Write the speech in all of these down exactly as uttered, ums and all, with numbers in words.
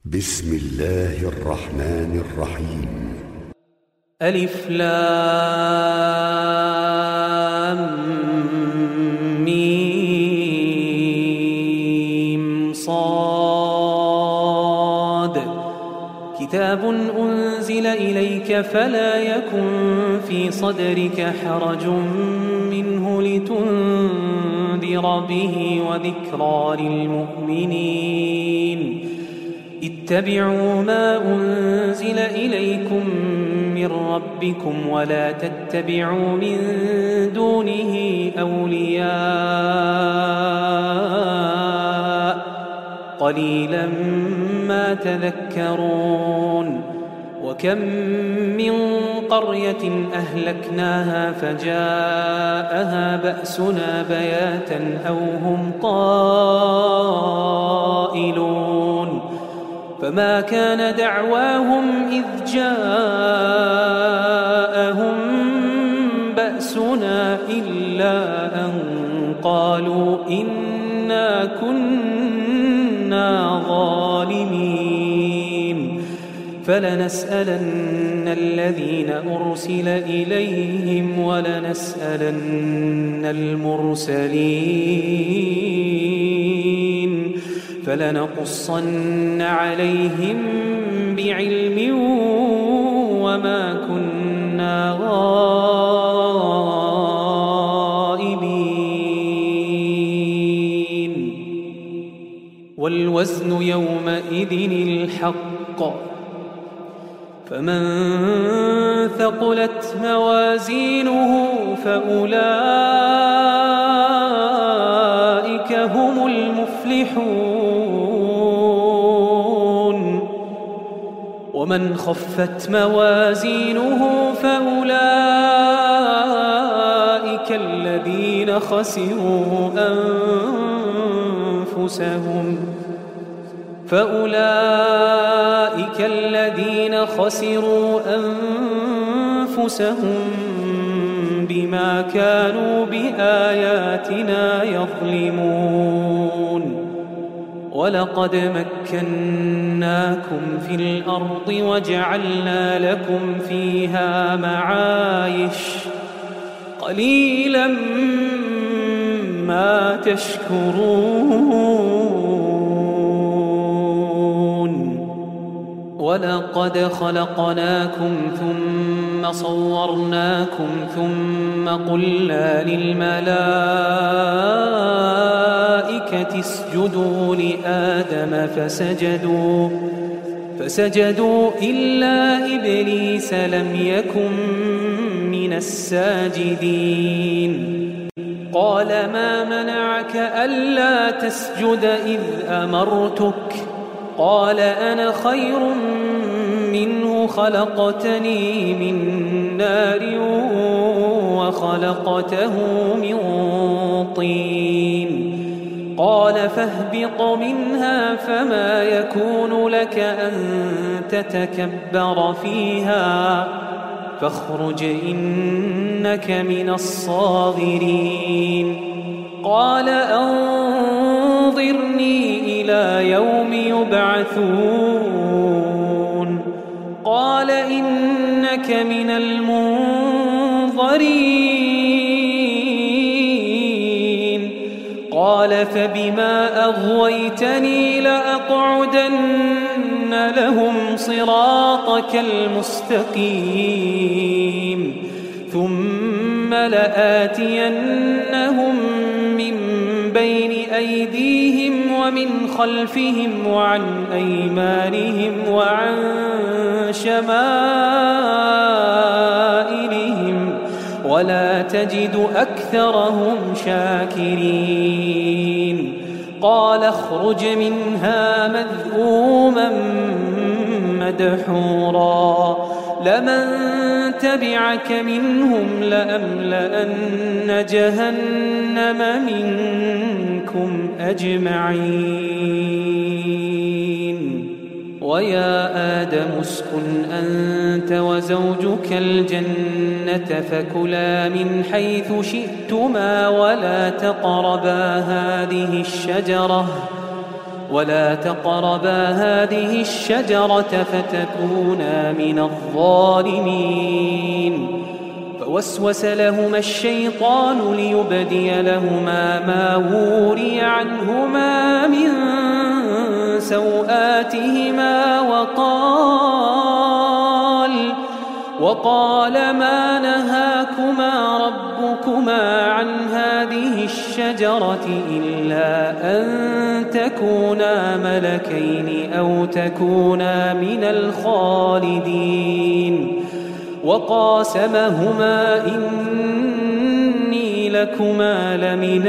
بسم الله الرحمن الرحيم. ألف لام ميم صاد كتاب أنزل إليك فلا يكن في صدرك حرج منه لتنذر به وذكرى للمؤمنين. اتبعوا ما أنزل إليكم من ربكم ولا تتبعوا من دونه أولياء قليلا ما تذكرون. وكم من قرية أهلكناها فجاءها بأسنا بياتا أو هم قائلون فما كان دعواهم إذ جاءهم بأسنا إلا أن قالوا إنا كنا ظالمين. فلنسألن الذين أرسل إليهم ولنسألن المرسلين فلنقصن عليهم بعلم وما كنا غائبين. والوزن يومئذ الحق فمن ثقلت موازينه فأولئك هم المفلحون. ومن خفت موازينه فأولئك الذين خسروا أنفسهم فأولئك الذين خسروا أنفسهم بما كانوا بآياتنا يظلمون. ولقد مكناكم في الأرض وجعلنا لكم فيها معايش قليلا ما تشكرون. ولقد خلقناكم ثم صورناكم ثم قلنا للملائكة اسجدوا لآدم فسجدوا فسجدوا إلا إبليس لم يكن من الساجدين. قال ما منعك ألا تسجد إذ أمرتك؟ قال أنا خير منه خلقتني من نار وخلقته من طين. قال فاهبط منها فما يكون لك أن تتكبر فيها فاخرج إنك من الصاغرين. قال أنظرني إلى يوم يبعثون. قال إنك من المنظرين. قال فبما أغويتني لأقعدن لهم صراطك المستقيم ثم لآتينهم من بين أيديهم ومن خلفهم وعن أيمانهم وعن شمائلهم ولا تجد أكثرهم شاكرين. قال اخرج منها مذءوما مدحورا لمن تبعك منهم لأملأن جهنم منكم أجمعين. ويا آدم اسكن أنت وزوجك الجنة فكلا من حيث شئتما ولا تقربا هذه الشجرة ولا تقربا هذه الشجرة فتكونا من الظالمين. فوسوس لهما الشيطان ليبدي لهما ما وري عنهما من سوآتهما وقال وقال ما نهاكما ربكما عن هذه الشجرة إلا أن تكونا ملكين أو تكونا من الخالدين. وقاسمهما إني لكما لمن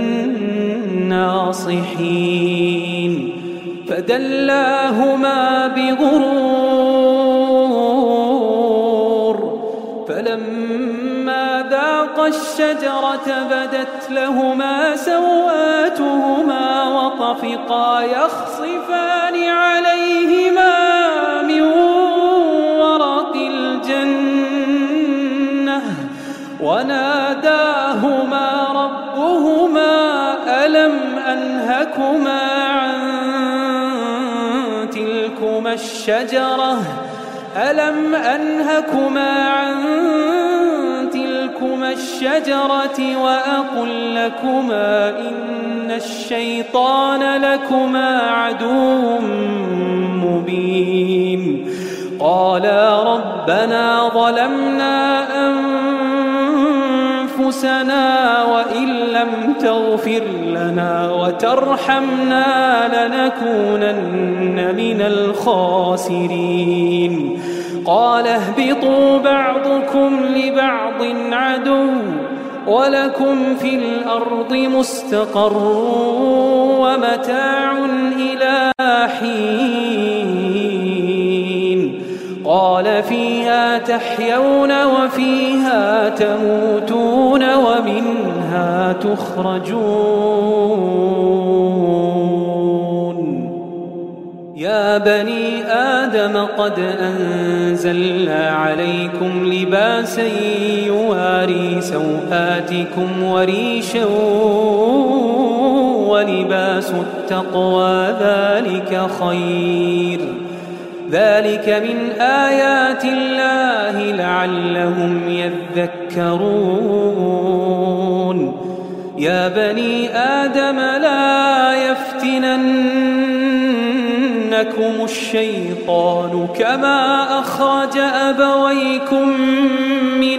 الناصحين. فدلاهما بغرور فلما ذاقا الشجرة بدت لهما سوآتهما وطفقا يخصفان عليهما من ورق الجنة وناداهما ربهما ألم أنهكما عن تلكما الشجرة ألم أنهكما عن تلكما الشجرة وأقل لكما إن الشيطان لكما عدو مبين. قالا ربنا ظلمنا أنفسنا وإن لم تغفر لنا وترحمنا لنكونن من الخاسرين. قال اهبطوا بعضكم لبعض عدو ولكم في الأرض مستقر ومتاع إلى حين. قال فيها تحيون وفيها تموتون ومنها تخرجون. يا بني آدم قد أنزلنا عليكم لباسا يواري سوآتكم وريشا ولباس التقوى ذلك خير ذلك من آيات الله لعلهم يذكرون. يا بني آدم لا يفتننكم الشيطان كما أخرج أبويكم من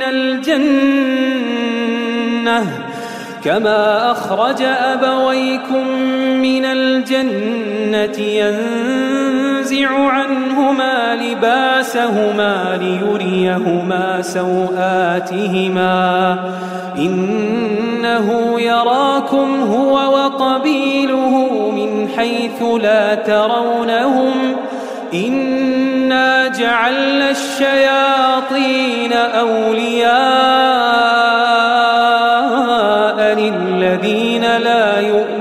الجنة كما أخرج أبويكم من الجنة ينزع عنهما لباسهما ليريهما سوآتهما إنه يراكم هو وقبيله من حيث لا ترونهم إنا جعلنا الشياطين أولياء للذين لا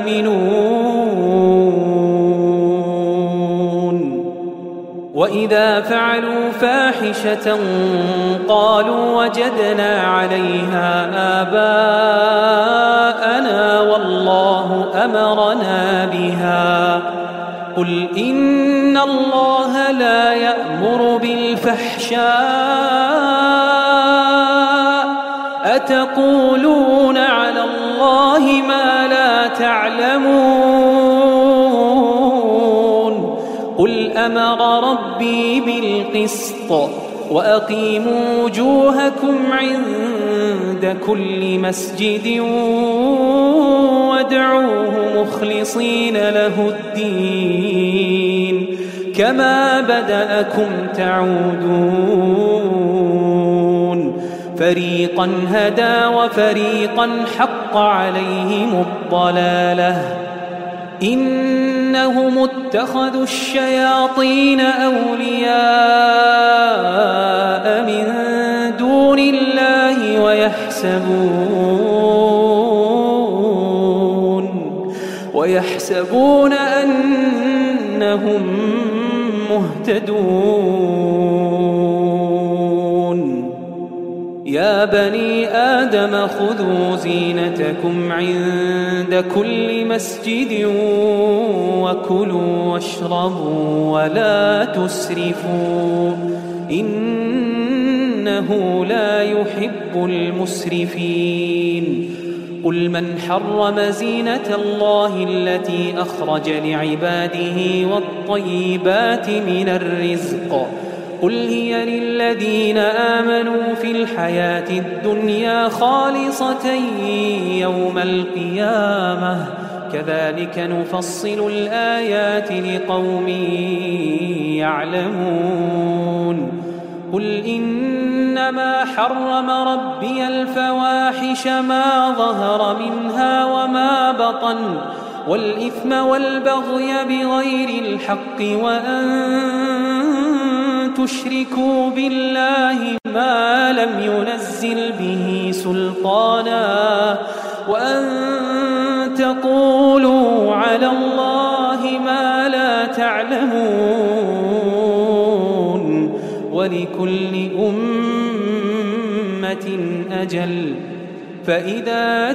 يؤمنون. وإذا فعلوا فاحشة قالوا وجدنا عليها آباءنا والله أمرنا بها قل إن الله لا يأمر بالفحشاء أتقولون على الله ما لا تعلمون قل أمر ربي بالقسط وأقيموا وجوهكم عند كل مسجد وادعوه مخلصين له الدين كما بدأكم تعودون فريقا هدى وفريقا حق عليهم الضلالة إنهم اتخذوا الشياطين أولياء من دون الله ويحسبون ويحسبون أنهم مهتدون يا بني آدم خذوا زينتكم عند كل مسجد وكلوا واشربوا ولا تسرفوا إنه لا يحب المسرفين قل من حرم زينة الله التي أخرج لعباده والطيبات من الرزق قل هي للذين آمنوا في الحياة الدنيا خالصة يوم القيامة كذلك نفصل الآيات لقوم يعلمون قل إنما حرم ربي الفواحش ما ظهر منها وما بطن والإثم والبغي بغير الحق وأن تشركوا بالله ما لم ينزل به سلطانا وأن تقولوا على الله ما لا تعلمون ولكل أمة أجل فإذا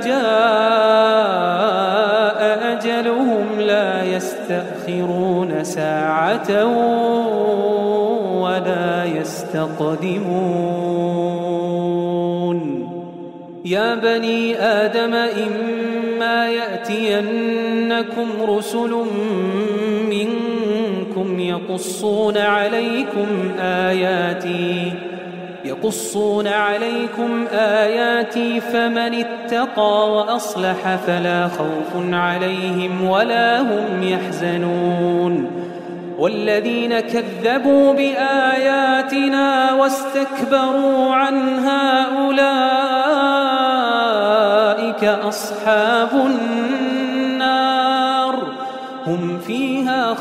جاء أجلهم لا يستأخرون ساعة ولا يستقدمون يا بني آدم إما يأتينكم رسل منكم يقصون عليكم آياتي يقصون عليكم آياتي فمن اتقى وأصلح فلا خوف عليهم ولا هم يحزنون والذين كذبوا بآياتنا واستكبروا عنها أولئك أصحاب النار هم فيها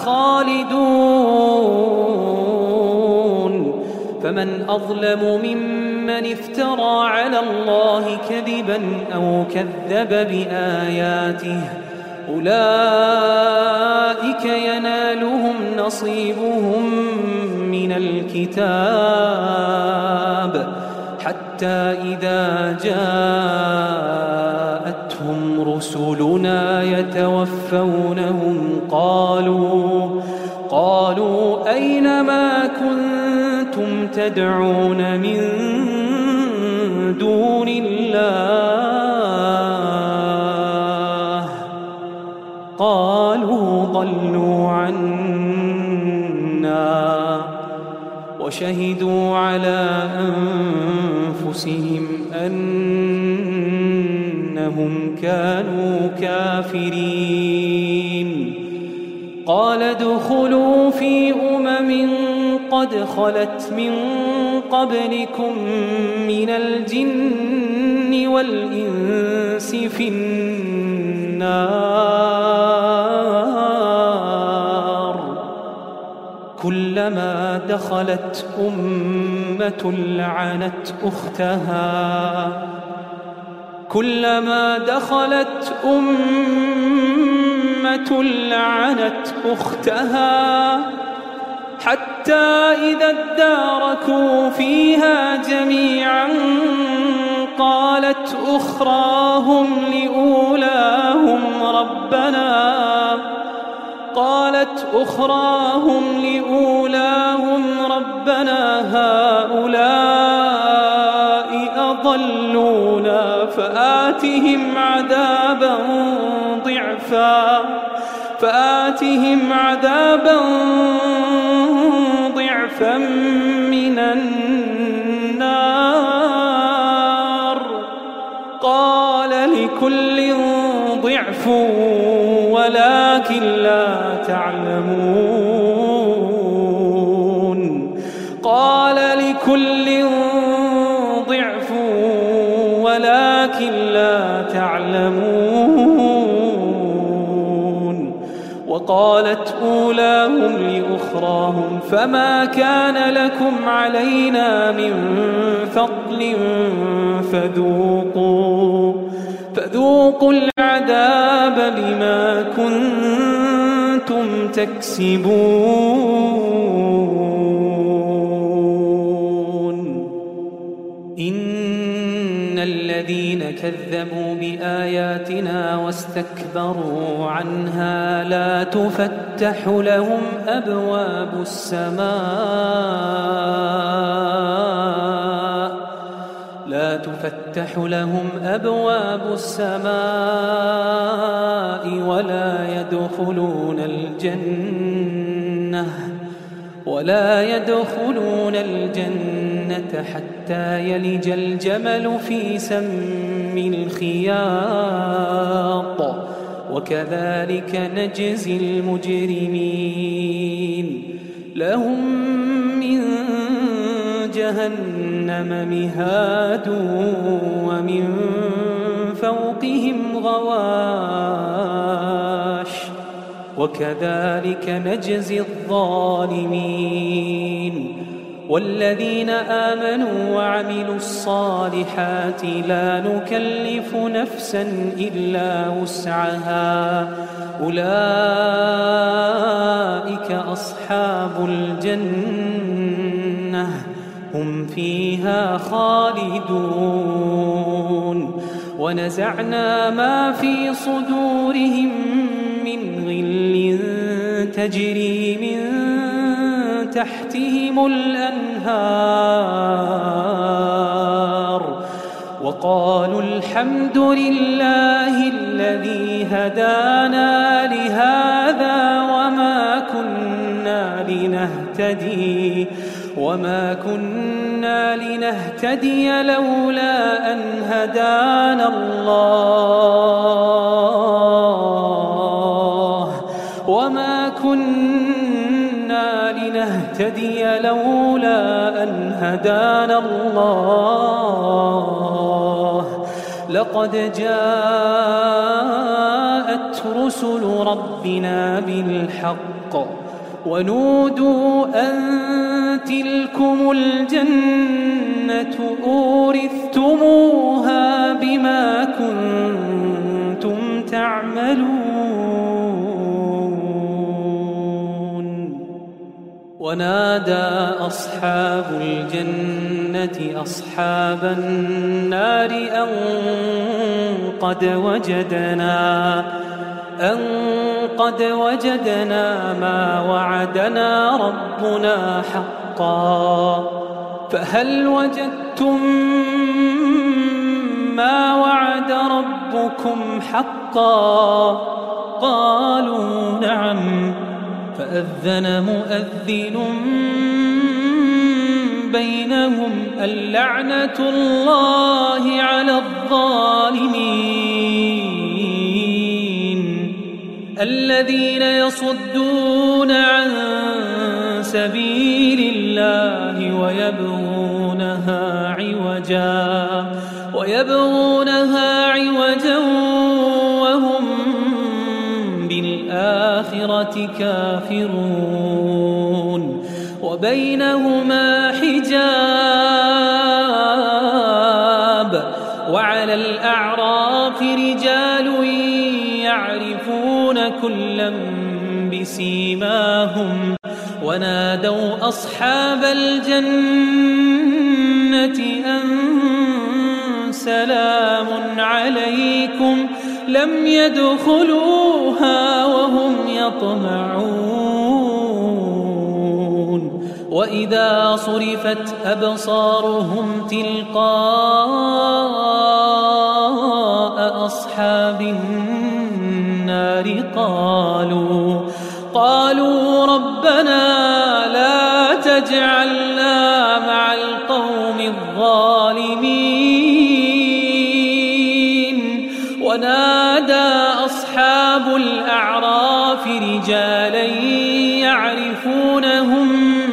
خالدون فمن أظلم ممن افترى على الله كذبا أو كذب بآياته أولئك ينالهم نصيبهم من الكتاب حتى إذا جاءتهم رسلنا يتوفونهم قالوا قالوا أين ما كنتم تدعون من دون الله قالوا ضلوا عنا وشهدوا على أنفسهم أنهم كانوا كافرين قال ادخلوا في أمم قد خلت من قبلكم من الجن والإنس في النار كلما دخلت أمة لعنت أختها كلما دخلت أمة لعنت أختها حتى إذا اداركوا فيها جميعا قالت أخراهم لأولاهم ربنا قالت أخراهم لأولاهم ربنا هؤلاء أضلونا فآتهم عذابا ضعفا فآتهم عذابا ضعفا من النار قال لكل ضعف ولكن لا تعلمون قال لكل ضعف ولكن لا تعلمون وقالت أولاهم لأخراهم فما كان لكم علينا من فضل فذوقوا فذوقوا العذاب بما كنتم تكسبون إن الذين كذبوا بآياتنا واستكبروا عنها لا تفتح لهم أبواب السماء لا تفتح لهم أبواب السماء ولا يدخلون الجنة ولا يدخلون الجنة حتى يلج الجمل في سم الخياط وكذلك نجزي المجرمين لهم من جهنم مهاد ومن فوقهم غواش وكذلك نجزي الظالمين والذين آمنوا وعملوا الصالحات لا نكلف نفسا إلا وسعها أولئك أصحاب الجنة هم فيها خالدون ونزعنا ما في صدورهم من غل تجري من تحتهم الأنهار وقالوا الحمد لله الذي هدانا لهذا وما كنا لنهتدي وما كنا لنهتدي لولا أن هدانا الله وما كنا لنهتدي لولا أن هدانا الله لقد جاءت رسل ربنا بالحق ونودوا أن تلكم الجنة أورثتموها بما كنتم تعملون ونادى أصحاب الجنة أصحاب النار أن قد وجدنا أن قد وجدنا ما وعدنا ربنا حقا فهل وجدتم ما وعد ربكم حقا قالوا نعم فأذن مؤذن بينهم اللعنة الله على الظالمين الذين يصدون عن سبيل الله ويبغونها عوجا ويبغونها عوجا وهم بالآخرة كافرون وبينهما حجاب وعلى الأعراف رجال يعرفون كلا بسيماهم ونادوا أصحاب الجنة أن سلام عليكم لم يدخلوها وهم يطمعون وإذا صرفت أبصارهم تلقاء أصحاب النار قالوا قالوا ربنا لا تجعلنا مع القوم الظالمين ونادى أصحاب الأعراف رجالا يعرفونهم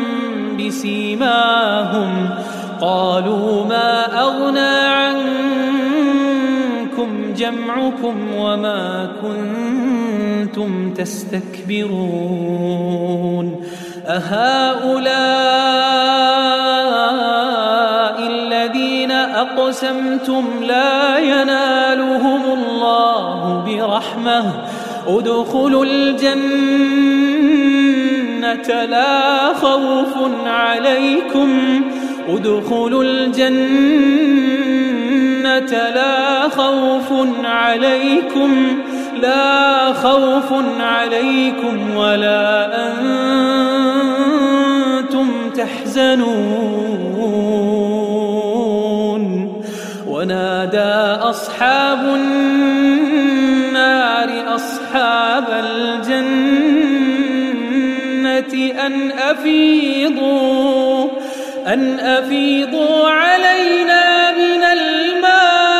بسيماهم قالوا ما أغنى عنكم جمعكم وما كنتم تستكبرون أهؤلاء الذين أقسمتم لا ينالهم الله برحمة ادخلوا الجنة لا خوف عليكم ادخلوا الجنة لا خوف عليكم لا خوف عليكم ولا أنتم تحزنون ونادى أصحاب النار أصحاب الجنة أن أفيضوا أن أفيضوا علينا من الماء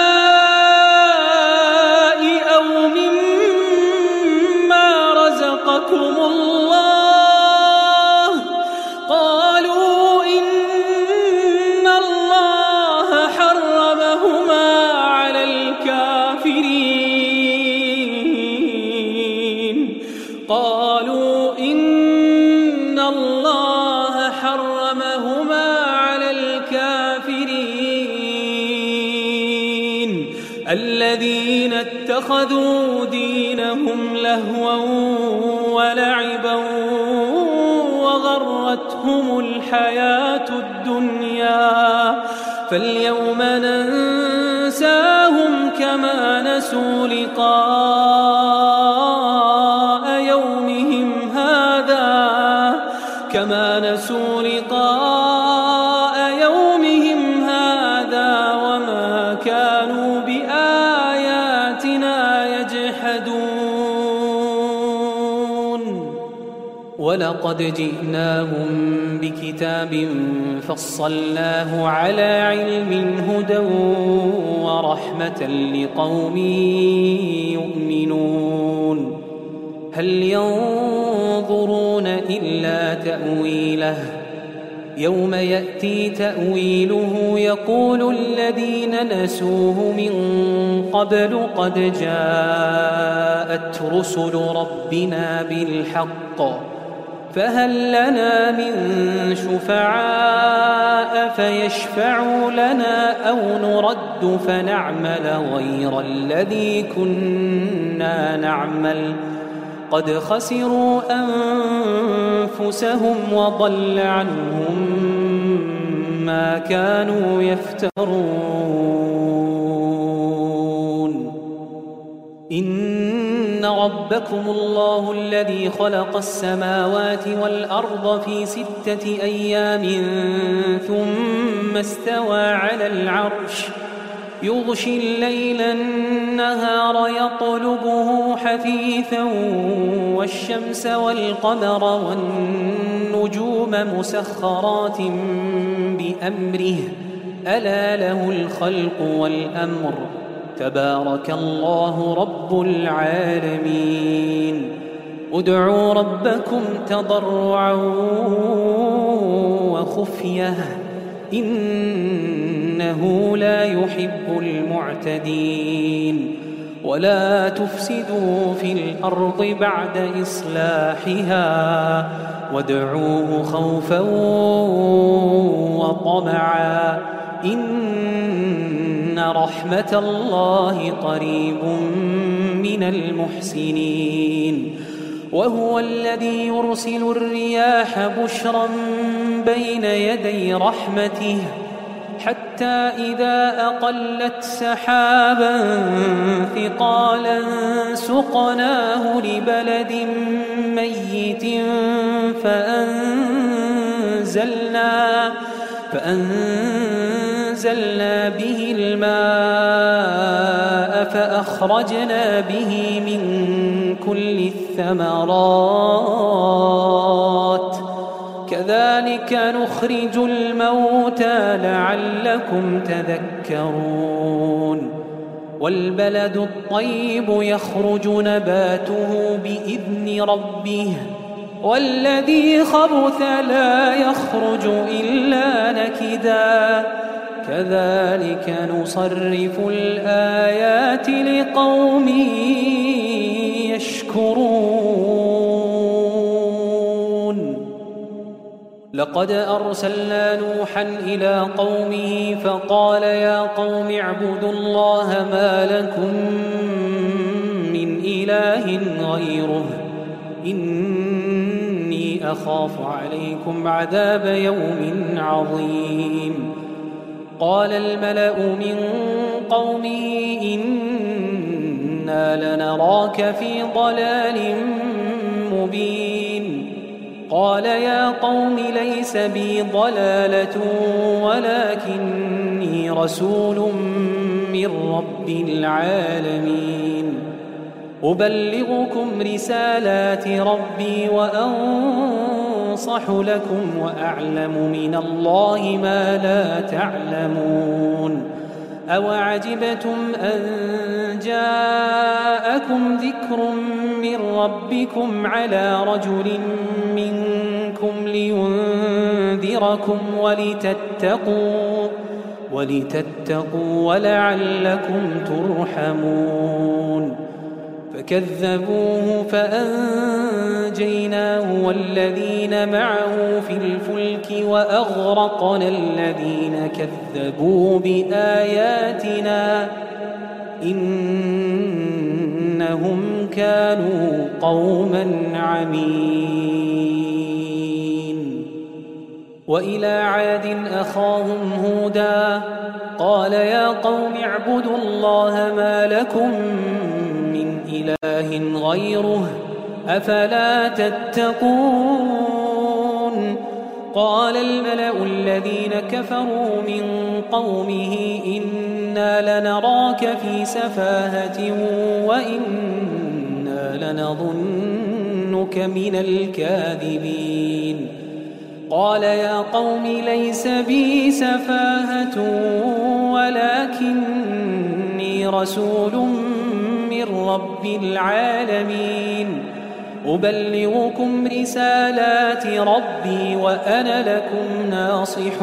أو مما رزقكم الله قالوا إن الله حرمهما على الكافرين قالوا إن الله حرمهما على الكافرين الذين اتخذوا دينهم لهوا ولعبا وغرتهم الحياة الدنيا فاليوم ننساهم كما نسوا لقاء يومهم هذا كما نسوا لقاء يومهم هذا وما كانوا بآياتنا يجحدون ولقد جئناهم بكتاب فصلناه على علم هدى ورحمة لقوم يؤمنون هل ينظرون إلا تأويله يوم يأتي تأويله يقول الذين نسوه من قبل قد جاءت رسل ربنا بالحق فهل لنا من شفعاء فيشفعوا لنا أو نرد فنعمل غير الذي كنا نعمل قد خسروا أنفسهم وضل عنهم ما كانوا يفترون إن ربكم الله الذي خلق السماوات والأرض في ستة أيام ثم استوى على العرش يغشي الليل النهار يطلبه حثيثا والشمس والقمر والنجوم مسخرات بأمره ألا له الخلق والأمر تبارك الله رب العالمين ادعوا ربكم تضرعا وخفية إنه لا يحب المعتدين ولا تفسدوا في الأرض بعد إصلاحها وادعوه خوفا وطمعا إن رحمة الله قريب من المحسنين وهو الذي يرسل الرياح بشرا بين يدي رحمته حتى إذا أقلت سحابا ثقالا سقناه لبلد ميت فأنزلنا فأنزلنا به الماء فأخرجنا به من كل الثمرات كذلك نخرج الموتى لعلكم تذكرون والبلد الطيب يخرج نباته بإذن ربه والذي خبث لا يخرج إلا نكدا كذلك نصرف الآيات لقوم يشكرون لقد أرسلنا نوحا إلى قومه فقال يا قوم اعبدوا الله ما لكم من إله غيره إني أخاف عليكم عذاب يوم عظيم قال الملأ من قومه إنا لنراك في ضلال مبين قال يا قوم ليس بي ضلالة ولكني رسول من رب العالمين أبلغكم رسالات ربي وأنصح لكم وأعلم من الله ما لا تعلمون أوعجبتم أن جاءكم ذكر من ربكم على رجل منكم لينذركم ولتتقوا ولتتقوا ولعلكم ترحمون فكذبوه فأنجيناه والذين معه في الفلك وأغرقنا الذين كذبوا بآياتنا إنهم كانوا قوما عمين وإلى عاد أخاهم هودا قال يا قوم اعبدوا الله ما لكم من إله غيره أفلا تتقون قال الملأ الذين كفروا من قومه إنا لنراك في سفاهة وإنا لنظنك من الكاذبين قال يا قوم ليس بي سفاهة ولكني رسول من رب العالمين أبلغكم رسالات ربي وأنا لكم ناصح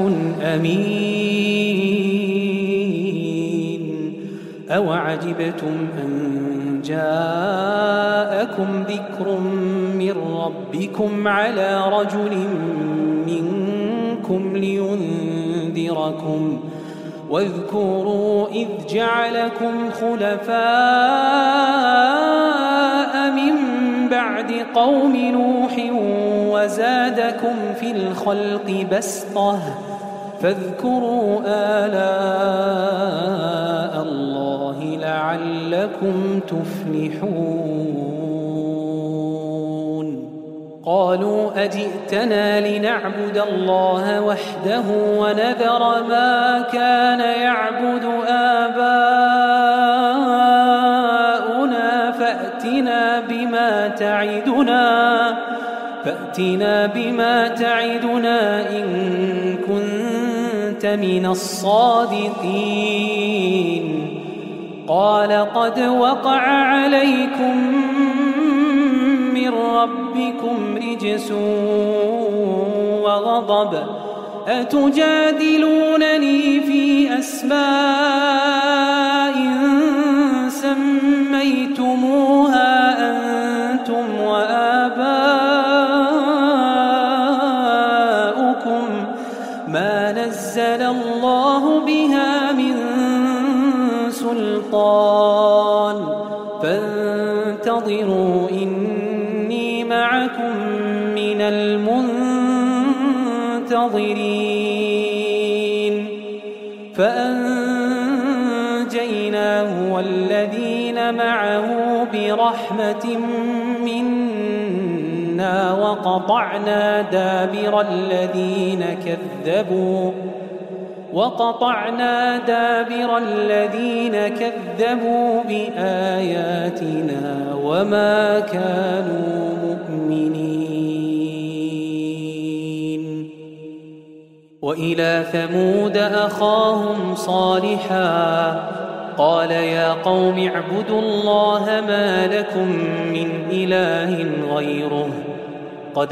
أمين أوعجبتم أن جاءكم ذكر من ربكم على رجل منكم لينذركم واذكروا إذ جعلكم خلفاء من بعد قوم نوح وزادكم في الخلق بسطة فاذكروا آلاء الله لعلكم تفلحون قالوا أجئتنا لنعبد الله وحده ونذر ما كان يعبد آباؤنا فأتنا بما تعدنا فأتنا بما تعدنا إن كنت من الصادقين قال قد وقع عليكم من ربكم رجس وغضب أتجادلونني في أسماء سميتموها أنتم وآباؤكم ما نزل الله بها من سلطان فانتظروا إني معكم من المنتظرين فأنجيناه والذين معه برحمة منا وقطعنا دابر الذين كذبوا وقطعنا دابر الذين كذبوا بآياتنا وما كانوا مؤمنين وإلى ثمود أخاهم صالحا قال يا قوم اعبدوا الله ما لكم من إله غيره قد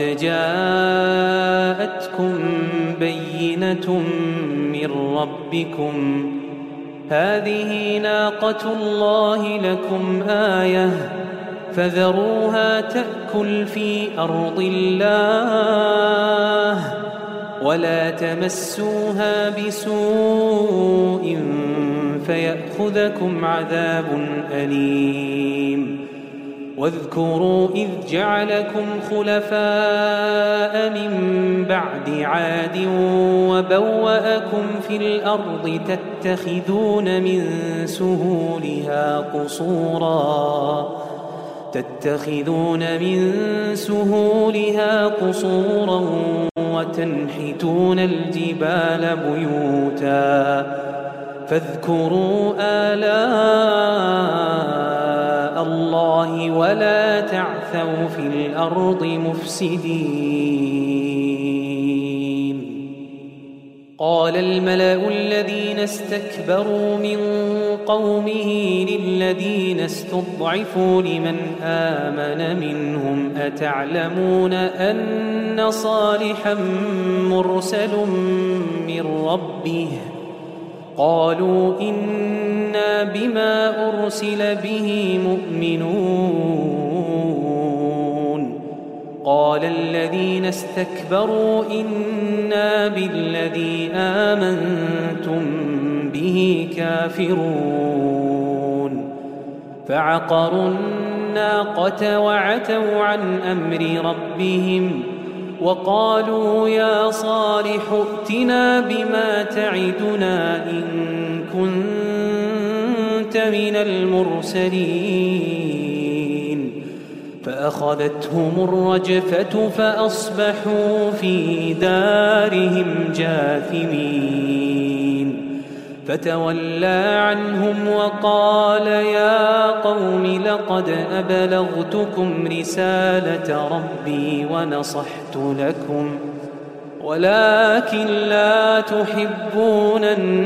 جاءتكم بينة من ربكم هذه ناقة الله لكم آية فذروها تأكل في أرض الله ولا تمسوها بسوء فيأخذكم عذاب أليم واذكروا إذ جعلكم خلفاء من بعد عاد وبوأكم في الأرض تتخذون من سهولها قصورا تتخذون من سهولها قصورا وتنحتون الجبال بيوتا فاذكروا آلاء الله ولا تعثوا في الأرض مفسدين. قال الملأ الذين استكبروا من قومه للذين استضعفوا لمن آمن منهم أتعلمون أن صالحا مرسل من ربه قالوا إنا بما أرسل به مؤمنون. قال الذين استكبروا إنا بالذي آمنتم به كافرون. فعقروا الناقة وعتوا عن أمر ربهم وقالوا يا صالح ائتنا بما تعدنا إن كنت من المرسلين. فأخذتهم الرجفة فأصبحوا في دارهم جاثمين. فتولى عنهم وقال يا قوم لقد أبلغتكم رسالة ربي ونصحت لكم ولكن لا تحبون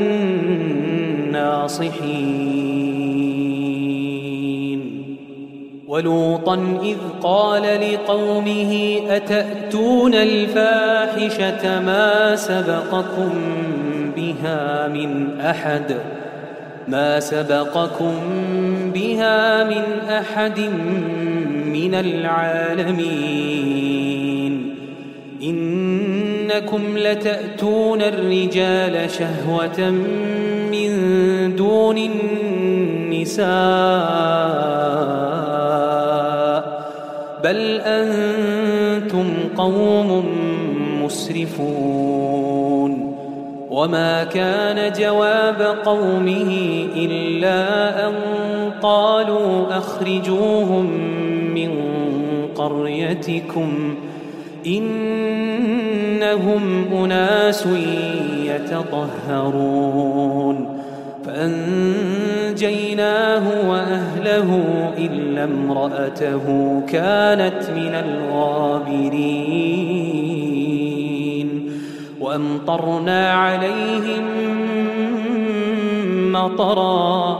الناصحين. ولوطا إذ قال لقومه أتأتون الفاحشة ما سبقكم بها من أحد ما سبقكم بها من أحد من العالمين. إنكم لتأتون الرجال شهوة من دون النساء بل أنتم قوم مسرفون. وما كان جواب قومه إلا أن قالوا أخرجوهم من قريتكم إنهم أناس يتطهرون. فأنجيناه وأهله إلا امرأته كانت من الغابرين. وأمطرنا عليهم مطرا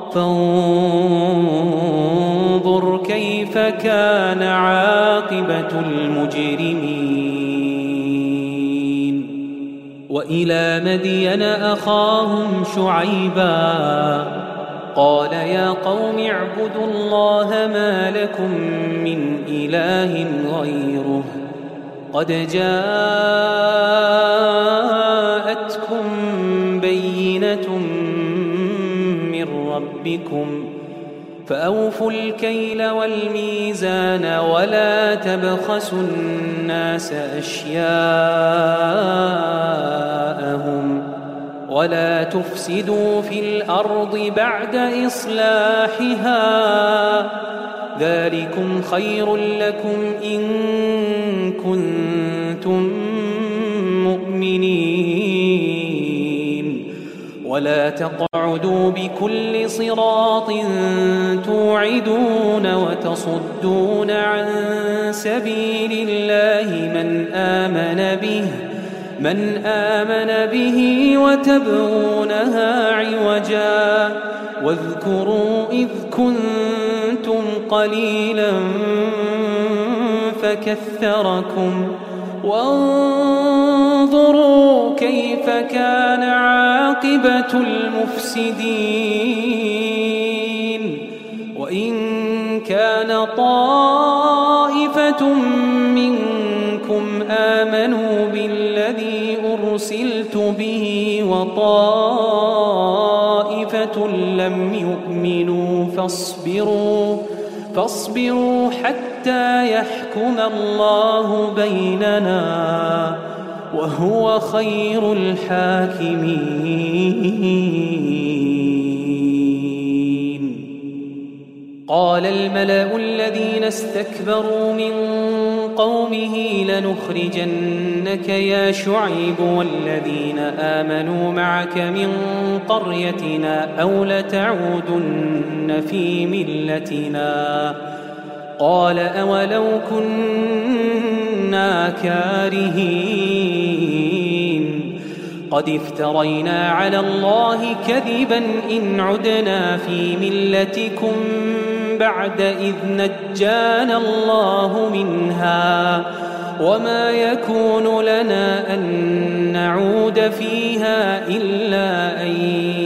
فانظر كيف كان عاقبة المجرمين. وإلى مدين أخاهم شعيبا قال يا قوم اعبدوا الله ما لكم من إله غيره قد جاءتكم بينة من ربكم فأوفوا الكيل والميزان ولا تبخسوا الناس أشياءهم ولا تفسدوا في الأرض بعد إصلاحها ذلكم خير لكم إن كنتم مؤمنين. ولا تقعدوا بكل صراط توعدون وتصدون عن سبيل الله من آمن به من آمن به وتبغونها عوجا واذكروا إذ كنتم قليلا فكثركم وانظروا كيف كان عاقبة المفسدين. وإن كان طائفة منكم آمنوا بالذي أرسلت به وطائفة لم يؤمنوا فاصبروا فاصبروا حتى يحكم الله بيننا وهو خير الحاكمين. قال الملأ الذين استكبروا من قومه لنخرجنك يا شعيب والذين آمنوا معك من قريتنا أو لتعودن في ملتنا. قال أولو كنا كارهين قد افترينا على الله كذبا إن عدنا في ملتكم بعد إذ نجانا الله منها وما يكون لنا أن نعود فيها إلا أن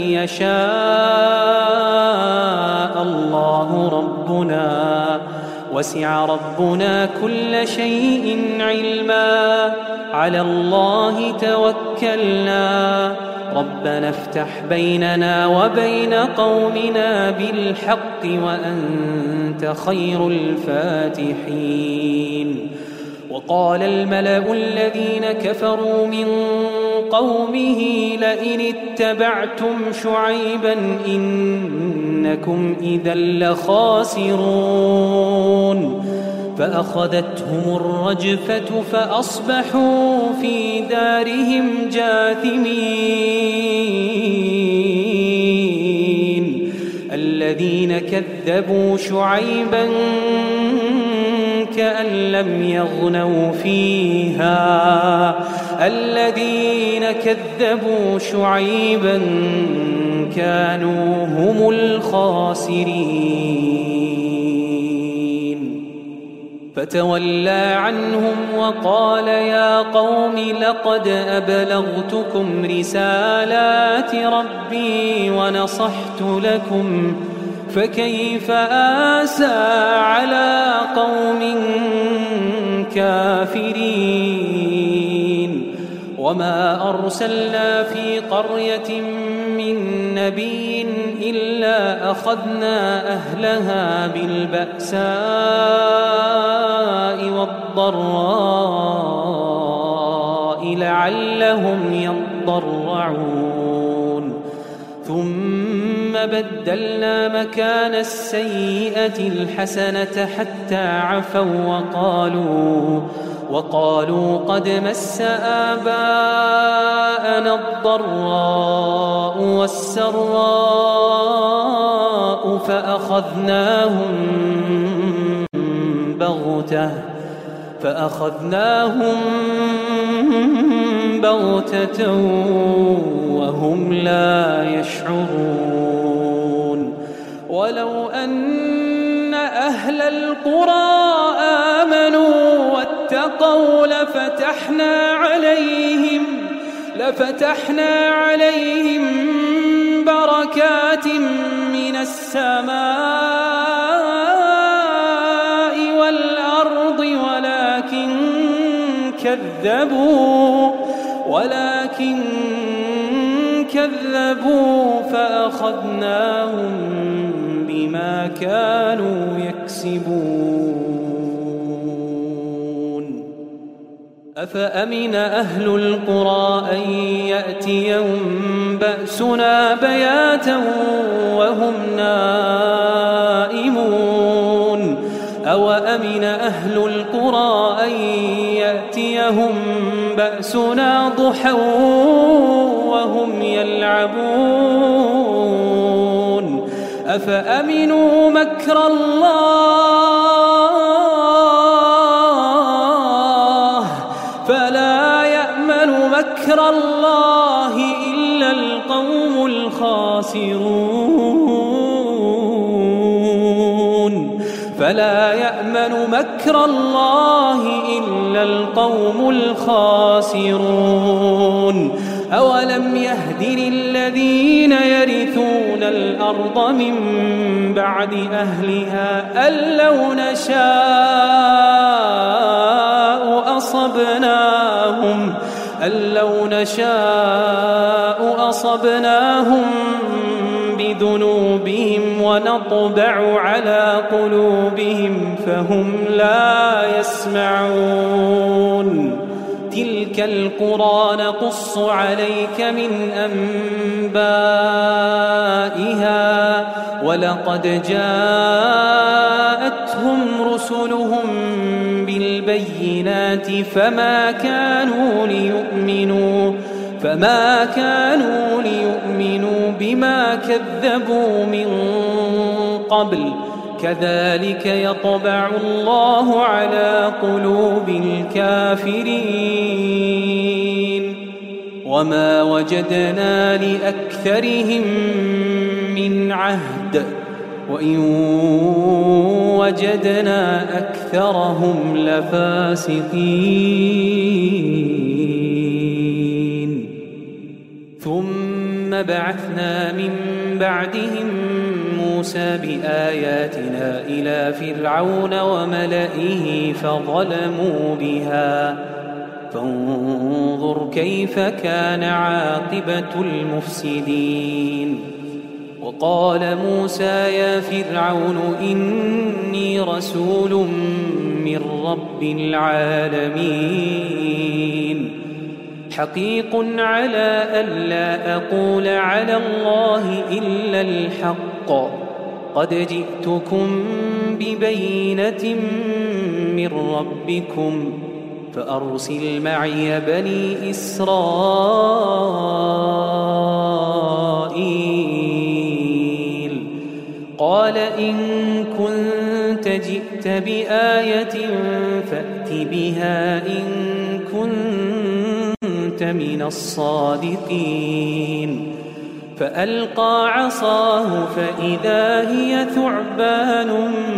يشاء الله ربنا وسع ربنا كل شيء علما على الله توكلنا ربنا افتح بيننا وبين قومنا بالحق وأنت خير الفاتحين. وقال الملأ الذين كفروا من قومه لئن اتبعتم شعيبا إنكم إذا لخاسرون فأخذتهم الرجفة فأصبحوا في دارهم جاثمين. الذين كذبوا شعيبا كأن لم يغنوا فيها الذين كذبوا شعيبا كانوا هم الخاسرين. فتولى عنهم وقال يا قوم لقد أبلغتكم رسالات ربي ونصحت لكم فكيف آسى على قوم كافرين. وما أرسلنا في قرية من نبي إلا أخذنا أهلها بالبأساء والضراء لعلهم يضرعون ثم بدلنا مكان السيئة الحسنة حتى عفوا وقالوا وقالوا قد مس آباءنا الضراء والسراء فأخذناهم بغتة فأخذناهم بغتة وهم لا يشعرون. ولو أن أهل القرى آمنوا واتقوا لفتحنا عليهم لفتحنا عليهم بركات من السماء والأرض ولكن كذبوا ولكن كذبوا فأخذناهم بما كانوا يكسبون. أفأمن أهل القرى أن يأتيهم بأسنا بياتا وهم نائمون أوأمن أهل القرى أن يأتيهم بأسنا ضحى وهم يلعبون أفأمنوا مكر الله فلا يأمن مكر الله إلا القوم الخاسرون فلا يأمن مكر الله إلا القوم الخاسرون. أولم يهد للذين يرثون الأرض من بعد أهلها أن لو نشاء أصبناهم أن لو نشاء أصبناهم بذنوبهم ونطبع على قلوبهم فهم لا يسمعون. تلك القرى نقص عليك من أنبائها ولقد جاءتهم رسلهم بالبينات فما كانوا ليؤمنوا فما كانوا ليؤمنوا بما كذبوا من قبل كذلك يطبع الله على قلوب الكافرين وما وجدنا لأكثرهم من عهد وإن وجدنا أكثرهم لفاسقين. ثم بعثنا من بعدهم موسى بآياتنا إلى فرعون وملئه فظلموا بها فانظر كيف كان عاقبة المفسدين. وقال موسى يا فرعون إني رسول من رب العالمين حقيق على ألا أقول على الله إلا الحق قد جئتكم ببينة من ربكم فأرسل معي بني إسرائيل. قال إن كنت جئت بآية فأت بها إن كنت من الصادقين. فألقى عصاه فإذا هي ثعبان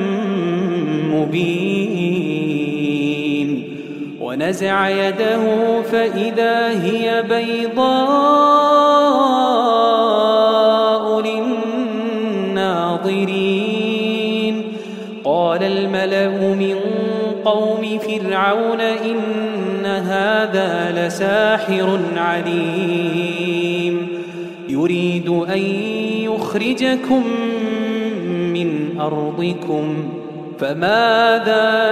مبين ونزع يده فإذا هي بيضاء للناظرين. قال الملأ من قوم فرعون إن هذا لساحر عليم يريد أن يخرجكم من أرضكم فماذا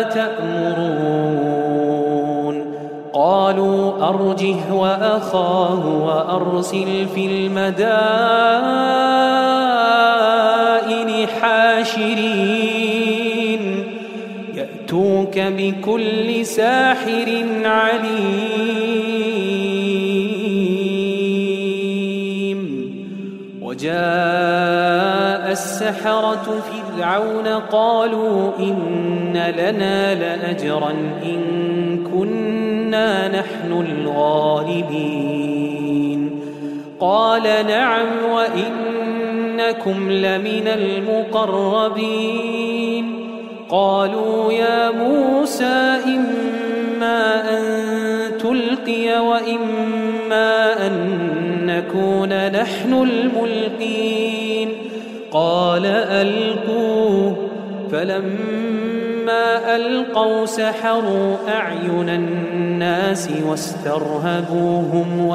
تأمرون؟ قالوا أرجه وأخاه وأرسل في المدائن حاشرين يأتوك بكل ساحر عليم. وجاء السحرة فرعون قالوا إن لنا لأجرا إن كنا نحن الغالبين. قال نعم وإنكم لمن المقربين. قالوا يا موسى إما أن تلقي وإما أن نكون نحن الملقين. قال ألقوه فلما ألقوا سحروا أعين الناس واسترهبوهم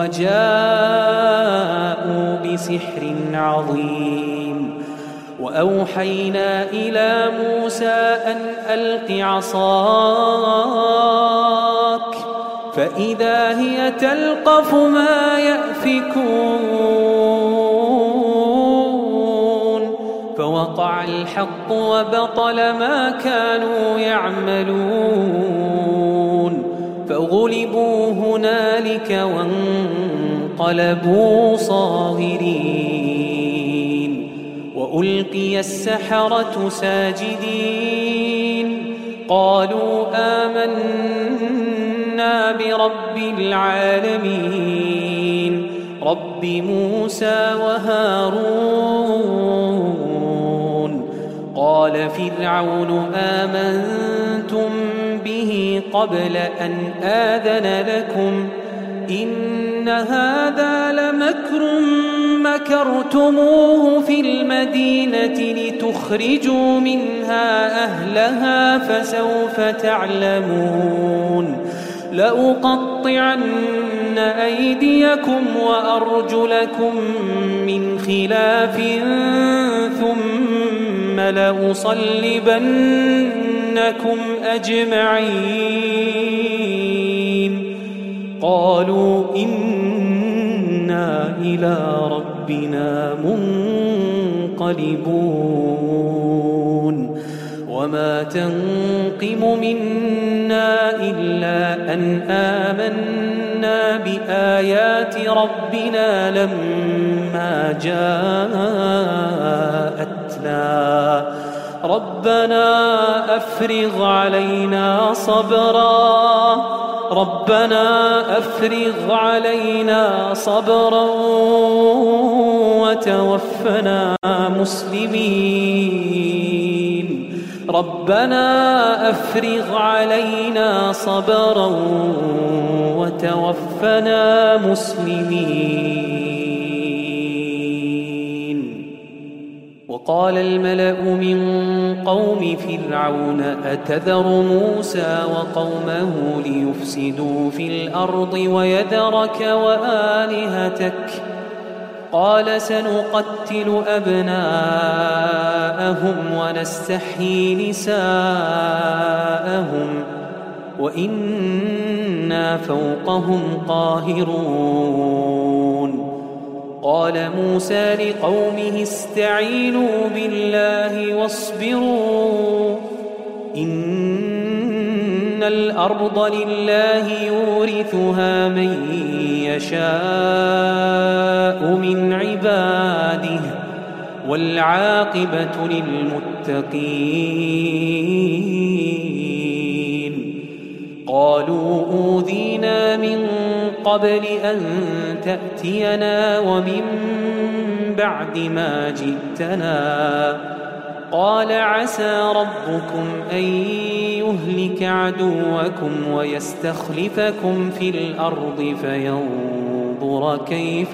وجاءوا بسحر عظيم. وأوحينا إلى موسى أن ألق عصاك فإذا هي تلقف ما يأفكون فوقع الحق وبطل ما كانوا يعملون فغلبوا هنالك وانقلبوا صاغرين. وألقي السحرة ساجدين قالوا آمنا برب العالمين رب موسى وهارون. قال فرعون آمنتم به قبل أن آذن لكم إن هذا لمكر مكرتموه في المدينة لتخرجوا منها أهلها فسوف تعلمون. لأقطعن أيديكم وأرجلكم من خلاف ثم لأصلبنكم أجمعين قالوا إنا إلى ربنا منقلبون وما تنقم منا إلا أن آمنا بآيات ربنا لما جاءتنا ربنا أفرغ علينا صبرا ربنا أفرغ علينا صبرا وتوفنا مسلمين ربنا أفرغ علينا صبرا وتوفنا مسلمين. وقال الملأ من قوم فرعون أتذر موسى وقومه ليفسدوا في الأرض ويذرك وآلهتك قال سنقتل أبناءهم ونستحيي نساءهم وإنا فوقهم قاهرون. قال موسى لقومه استعينوا بالله واصبروا إن الأرض لله يورثها من يشاء من عباده والعاقبة للمتقين. قالوا أوذينا من قبل أن تأتينا ومن بعد ما جئتنا قال عسى ربكم أن يهلك عدوكم ويستخلفكم في الأرض فينظر كيف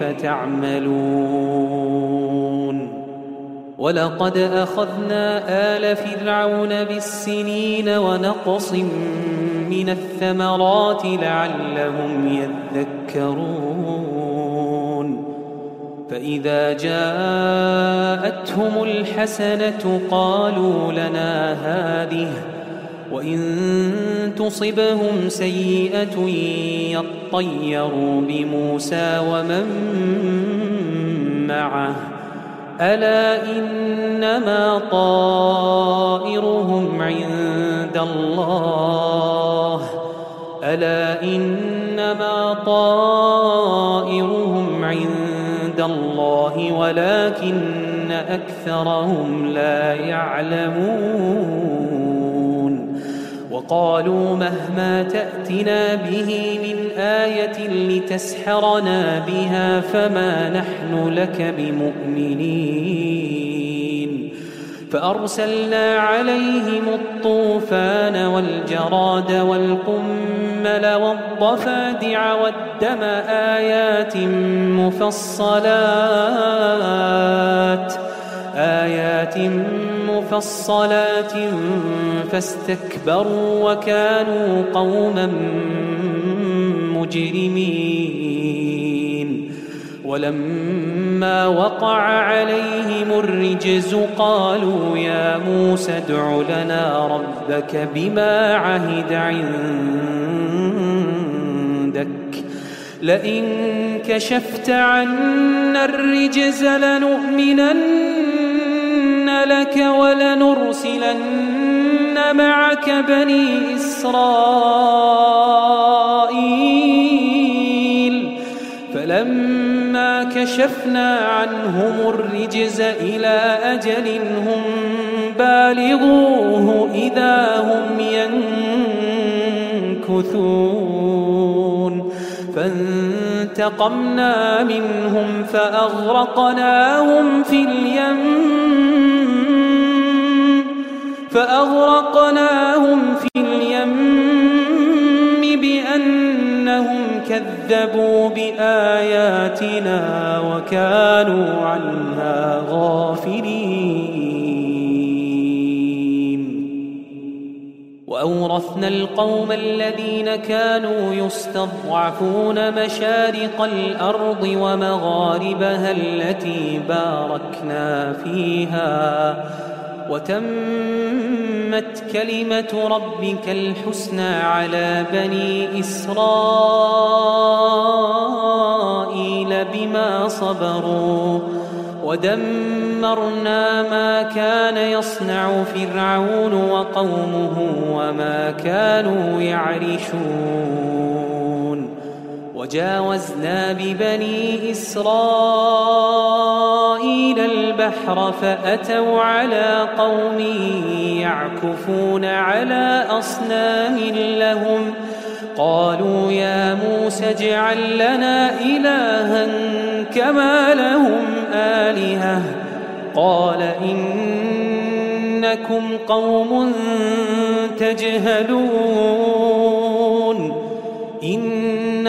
تعملون. ولقد أخذنا آل فرعون بالسنين ونقص من الثمرات لعلهم يذكرون. فإذا جاءتهم الحسنة قالوا لنا هذه وإن تصبهم سيئة يطيروا بموسى ومن معه ألا إنما طائرهم عند الله ألا إنما طائرهم عند الله ولكن أكثرهم لا يعلمون. وقالوا مهما تأتنا به من آية لتسحرنا بها فما نحن لك بمؤمنين. فأرسلنا عليهم الطوفان والجراد والقمل والضفادع والدم آيات مفصلات آيات مفصلات فاستكبروا وكانوا قوما مجرمين. ولما وقع عليهم الرجز قالوا يا موسى ادع لنا ربك بما عهد عندك لئن كشفت عنا الرجز لنؤمنن لك ولنرسلن معك بني إسرائيل. فلما كشفنا عنهم الرجز إلى أجل هم بالغوه إذا هم ينكثون. فانتقمنا منهم فأغرقناهم في اليم فأغرقناهم في اليم بأنهم كذبوا بآياتنا وكانوا عنها غافلين. وأورثنا القوم الذين كانوا يستضعفون مشارق الأرض ومغاربها التي باركنا فيها وتمت كلمة ربك الحسنى على بني إسرائيل بما صبروا ودمرنا ما كان يصنع فرعون وقومه وما كانوا يعرشون وجاوزنا ببني إسرائيل البحر فأتوا على قوم يعكفون على أصنام لهم قالوا يا موسى اجعل لنا إلها كما لهم آلهة قال إنكم قوم تجهلون إن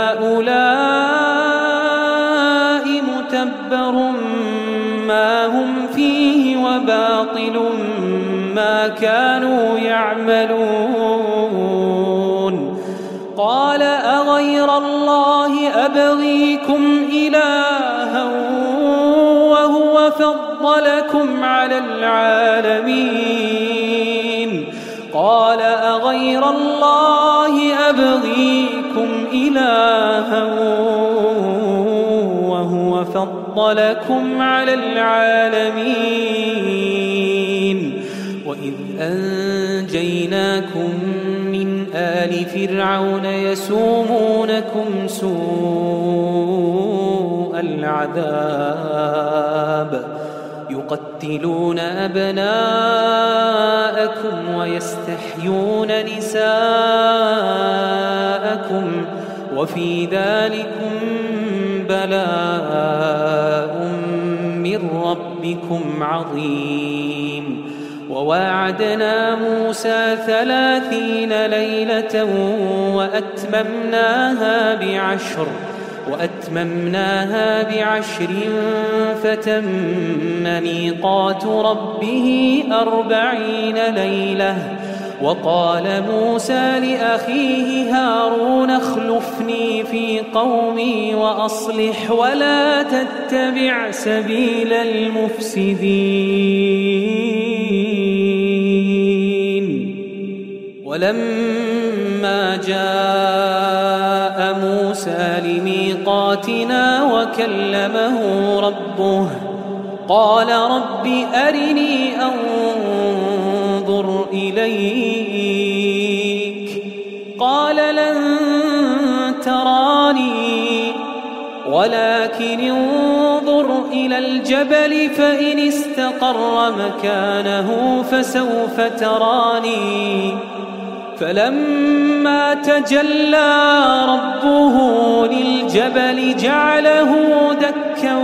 هؤلاء متبر ما هم فيه وباطل ما كانوا يعملون قال أغير الله أبغيكم إلها وهو فضلكم على العالمين قال أغير الله أبغيكم إلها وهو فضلكم على العالمين وإذ أنجيناكم من آل فرعون يسومونكم سوء العذاب يقتلون أبناءكم ويستحيون نساءكم وفي ذلكم بلاء من ربكم عظيم وواعدنا موسى ثلاثين ليلة وأتممناها بعشر وأتممناها بعشر فتم ميقات ربه أربعين ليلة وقال موسى لأخيه هارون اخلفني في قومي وأصلح ولا تتبع سبيل المفسدين ولما جاء موسى لميقاتنا وكلمه ربه قال رب أرني أنظر إليك قال لن تراني ولكن انظر إلى الجبل فإن استقر مكانه فسوف تراني فلما تجلى ربه للجبل جعله دكا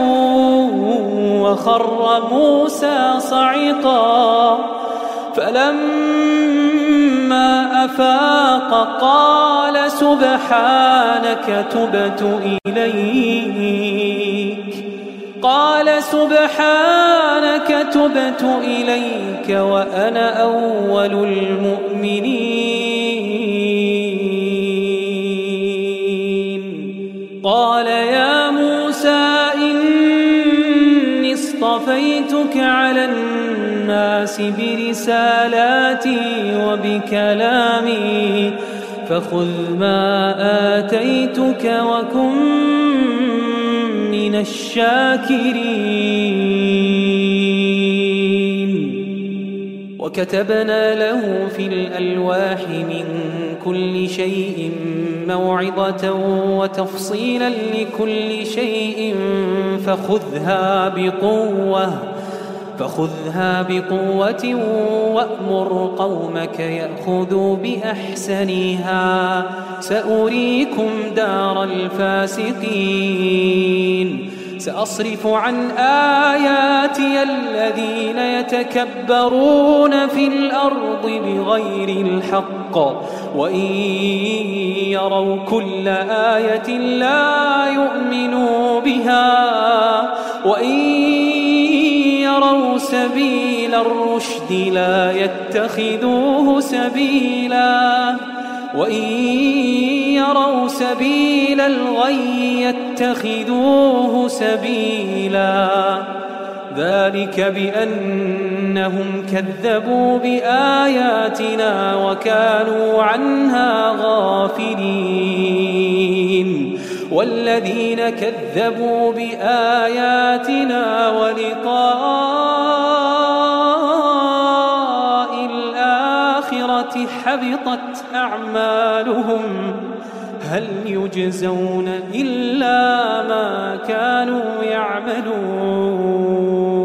وخر موسى صعقا فلما أفاق قال سبحانك تبت إليك قال سبحانك تبت إليك وأنا أول المؤمنين قال يا موسى إني اصطفيتك على الناس برسالاتي وبكلامي فخذ ما آتيتك وكن من الشاكرين وكتبنا له في الألواح من كل شيء موعظة وتفصيلا لكل شيء فخذها بقوة فخذها بقوة وأمر قومك يأخذوا بأحسنها سأريكم دار الفاسقين سأصرف عن آياتي الذين يتكبرون في الأرض بغير الحق وإن يروا كل آية لا يؤمنوا بها وإن يروا سبيل الرشد الرشد لا يتخذوه سبيلا وإن يروا سبيل الغي يتخذوه سبيلا ذلك بأنهم كذبوا بآياتنا وكانوا عنها غافلين والذين كذبوا بآياتنا ولقاء الآخرة حبطت أعمالهم هل يجزون إلا ما كانوا يعملون.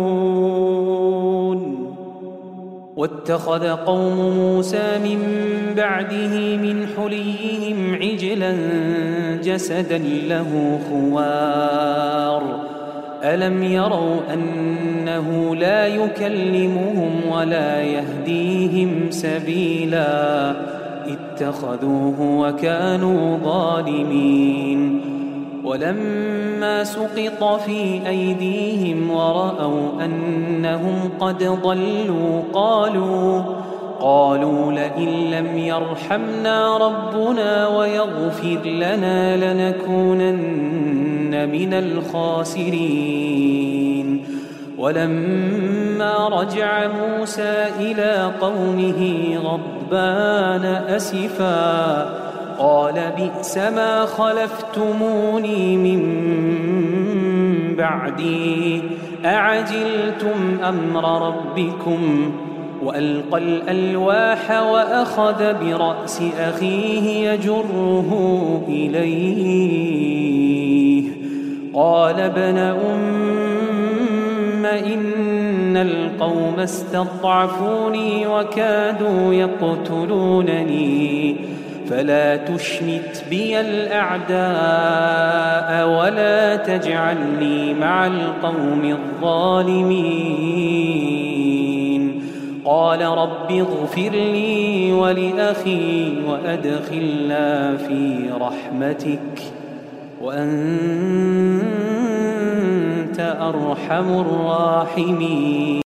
واتخذ قوم موسى من بعده من حليهم عجلا جسدا له خوار ألم يروا أنه لا يكلمهم ولا يهديهم سبيلا اتخذوه وكانوا ظالمين. ولما سقط في أيديهم ورأوا أنهم قد ضلوا قالوا قالوا لئن لم يرحمنا ربنا ويغفر لنا لنكونن من الخاسرين. ولما رجع موسى إلى قومه غضبان أسفا قال بئس ما خلفتموني من بعدي أعجلتم أمر ربكم وألقى الألواح وأخذ برأس أخيه يجره إليه قال ابن أم إن القوم استضعفوني وكادوا يقتلونني فلا تشمت بي الأعداء ولا تجعلني مع القوم الظالمين. قال رب اغفر لي ولأخي وأدخلنا في رحمتك وأنت أرحم الراحمين.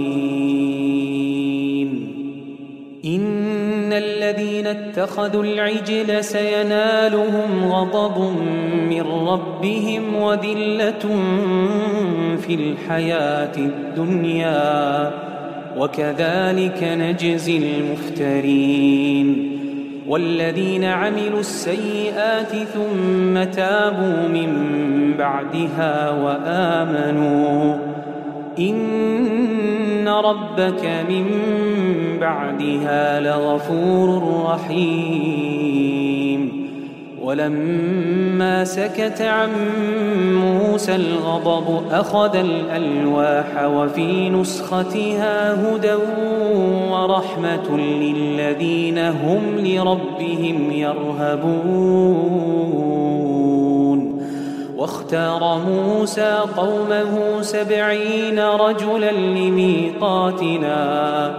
إن الذين اتخذوا العجل سينالهم غضب من ربهم وذلة في الحياة الدنيا وكذلك نجزي المفترين. والذين عملوا السيئات ثم تابوا من بعدها وآمنوا إن ربك من بعدها لغفور رحيم. ولما سكت عن موسى الغضب أخذ الألواح وفي نسختها هدى ورحمة للذين هم لربهم يرهبون. واختار موسى قومه سبعين رجلا لميقاتنا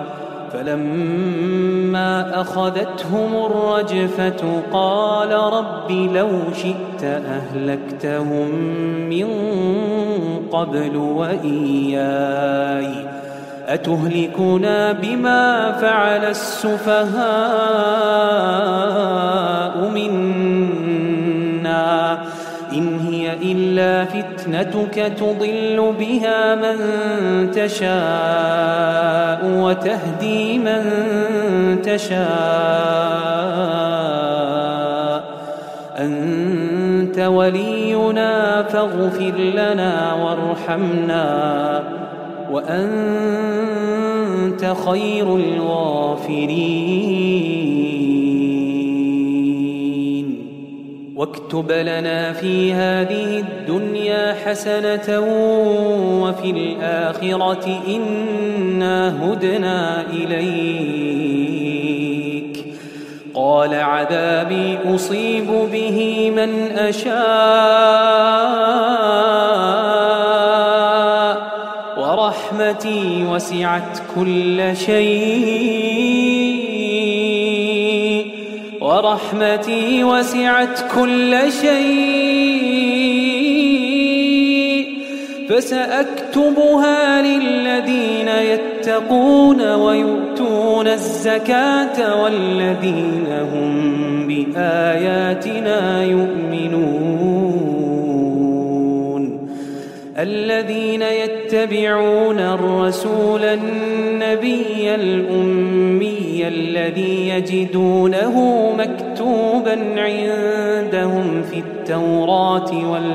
فلما أخذتهم الرجفة قال رب لو شئت أهلكتهم من قبل وإياي أتهلكنا بما فعل السفهاء منا إن هي إلا فتنتك تضل بها من تشاء وتهدي من تشاء أنت ولينا فاغفر لنا وارحمنا وأنت خير الغافرين. واكتب لنا في هذه الدنيا حسنة وفي الآخرة إنا هدنا إليك. قال عذابي أصيب به من أشاء ورحمتي وسعت كل شيء ورحمتي وسعت كل شيء فسأكتبها للذين يتقون ويؤتون الزكاة والذين هم بآياتنا يؤمنون الذين يتبعون الرسول النبي الأمي الذي يجدونه مكتوبا عندهم في التوراة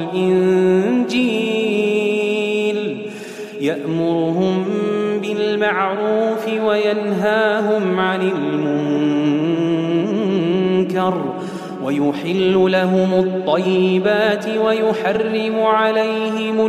والإنجيل يأمرهم بالمعروف وينهاهم عن المنكر ويحل لهم الطيبات ويحرم عليهم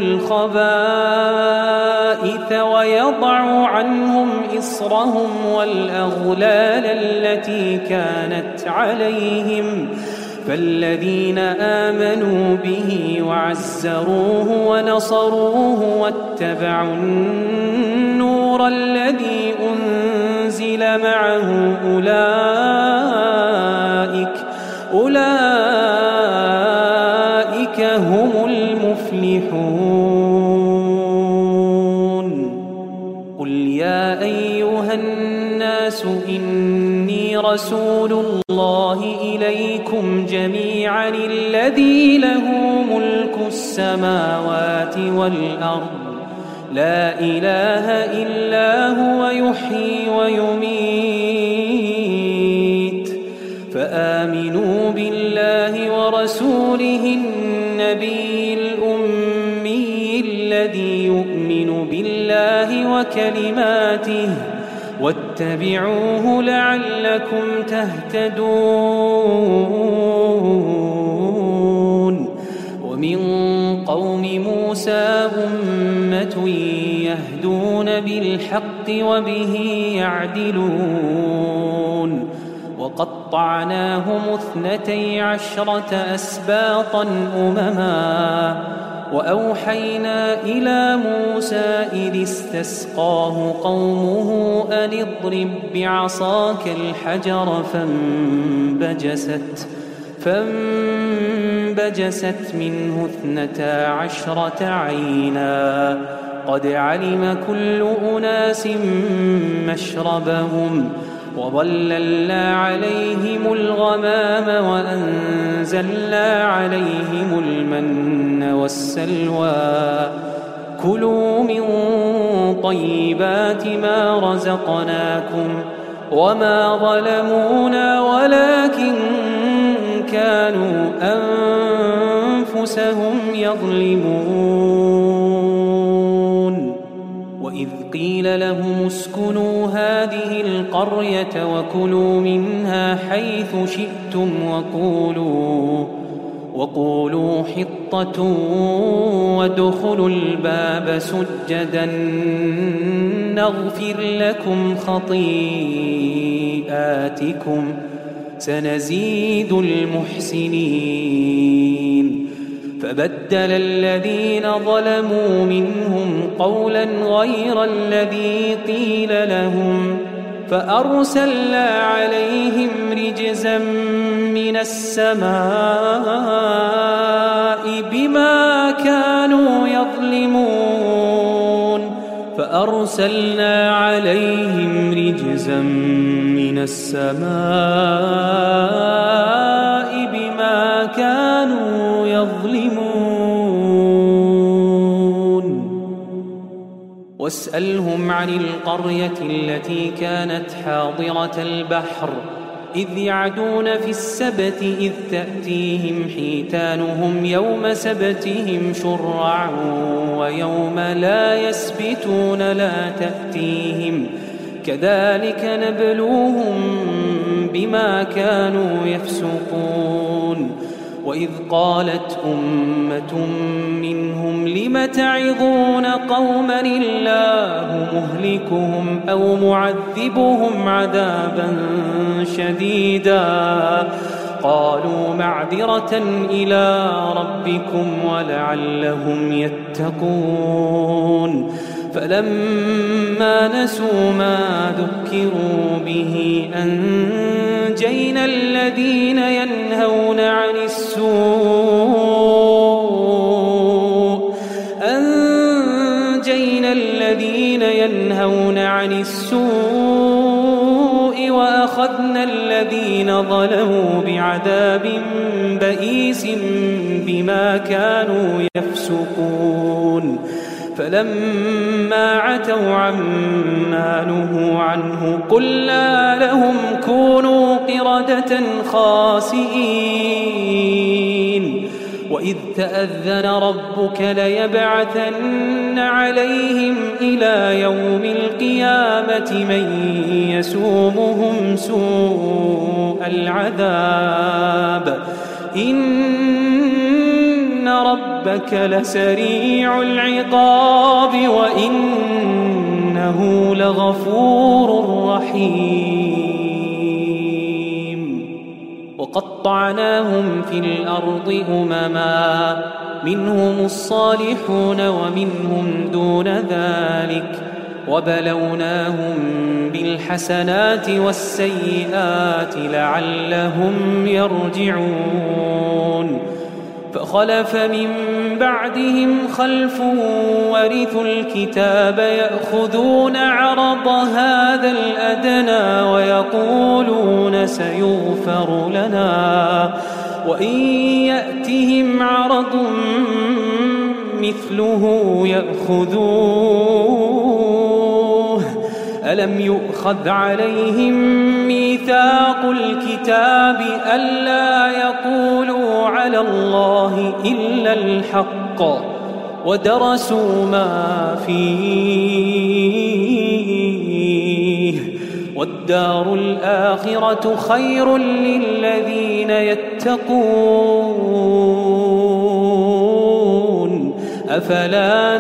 الخبائث ويضع عنهم إصرهم والأغلال التي كانت عليهم فالذين آمنوا به وعزروه ونصروه واتبعوا النور الذي أنزل معه أولئك أولئك هم المفلحون قل يا أيها الناس إني رسول الله إليكم جميعا الذي له ملك السماوات والأرض لا إله إلا هو يحيي ويميت فآمنوا بالله ورسوله النبي الأمي الذي يؤمن بالله وكلماته واتبعوه لعلكم تهتدون ومن قوم موسى أمة يهدون بالحق وبه يعدلون وقطعناهم اثنتي عشرة أسباطا أمما وأوحينا إلى موسى إذ استسقاه قومه أن اضرب بعصاك الحجر فانبجست فانبجست منه اثنتا عشرة عينا قد علم كل أناس مشربهم وظللنا عليهم الغمام وأنزلنا عليهم المن والسلوى كلوا من طيبات ما رزقناكم وما ظلمونا ولكن كانوا أنفسهم يظلمون وإذ قيل لهم اسكنوا هذه القرية وكلوا منها حيث شئتم وقولوا وقولوا حطة وادخلوا الباب سجدا نغفر لكم خطيئاتكم سنزيد المحسنين فبدل الذين ظلموا منهم قولا غير الذي قيل لهم فأرسلنا عليهم رجزا من السماء بما كانوا يظلمون فأرسلنا عليهم رجزا من السماء بما كانوا يظلمون واسألهم عن القرية التي كانت حاضرة البحر إذ يعدون في السبت إذ تأتيهم حيتانهم يوم سبتهم شرعا ويوم لا يسبتون لا تأتيهم كذلك نبلوهم بما كانوا يفسقون وإذ قالت أمة منهم لم تعظون قوما الله مهلكهم أو معذبهم عذابا شديدا قالوا معذرة إلى ربكم ولعلهم يتقون فلما نسوا ما ذكروا به أنجينا الذين ينهون عن السوء أنجينا السوء وأخذنا الذين ظلموا بعذاب بئيس بما كانوا يفسقون فلما عتوا عما نهوا عنه قلنا لهم كونوا قردة خاسئين وإذ تأذن ربك ليبعثن عليهم إلى يوم القيامة من يسومهم سوء العذاب إن ربك لسريع العقاب وإنه لغفور رحيم وقطعناهم في الأرض أمما منهم الصالحون ومنهم دون ذلك وبلوناهم بالحسنات والسيئات لعلهم يرجعون فخلف من بعدهم خلف ورثوا الكتاب يأخذون عرض هذا الأدنى ويقولون سيغفر لنا وإن يأتهم عرض مثله يأخذوه ألم يؤخذ عليهم ميثاق الكتاب ألا يقولوا على الله إلا الحق ودرسوا ما فيه والدار الآخرة خير للذين يتقون أفلا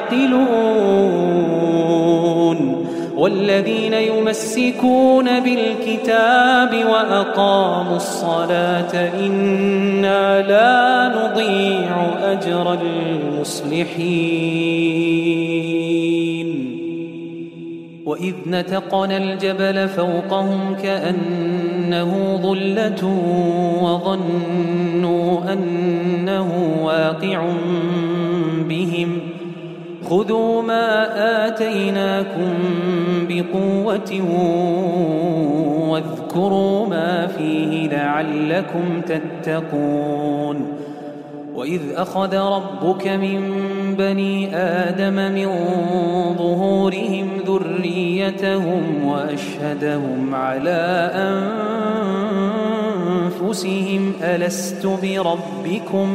تعقلون والذين يمسكون بالكتاب وأقاموا الصلاة إنا لا نضيع أجر المصلحين وإذ نتقنا الجبل فوقهم كأنه ظلة وظنوا أنه واقع بهم خذوا ما آتيناكم بقوة واذكروا ما فيه لعلكم تتقون وإذ أخذ ربك من بني آدم من ظهورهم ذريتهم وأشهدهم على أنفسهم ألست بربكم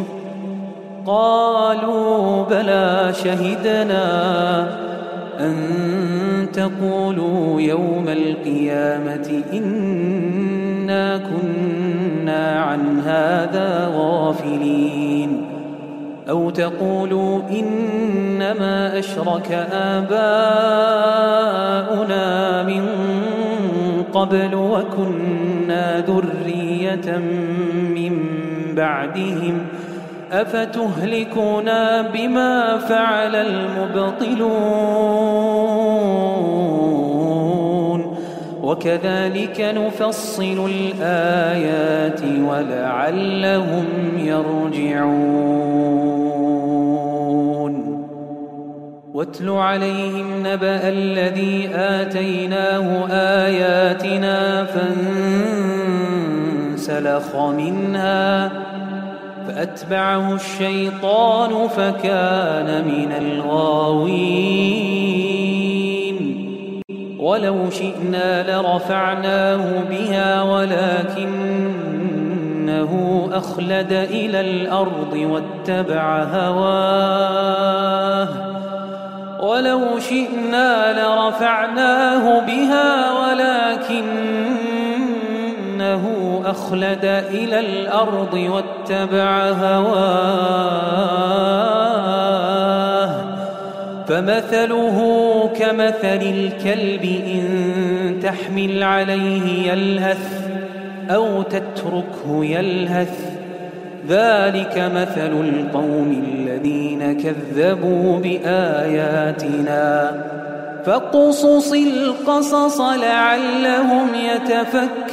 قالوا بلى شهدنا أن تقولوا يوم القيامة إنا كنا عن هذا غافلين أو تقولوا إنما أشرك آباؤنا من قبل وكنا ذرية من بعدهم أفتهلكنا بما فعل المبطلون وكذلك نفصل الآيات ولعلهم يرجعون واتل عليهم نبأ الذي آتيناه آياتنا فانسلخ منها فأتبعه الشيطان فكان من الغاوين ولو شئنا لرفعناه بها ولكنه أخلد إلى الأرض واتبع هواه ولو شئنا لرفعناه بها ولكنه أخلد إلى الأرض واتبع هواه فمثله كمثل الكلب إن تحمل عليه يلهث أو تتركه يلهث ذلك مثل القوم الذين كذبوا بآياتنا فاقصص القصص لعلهم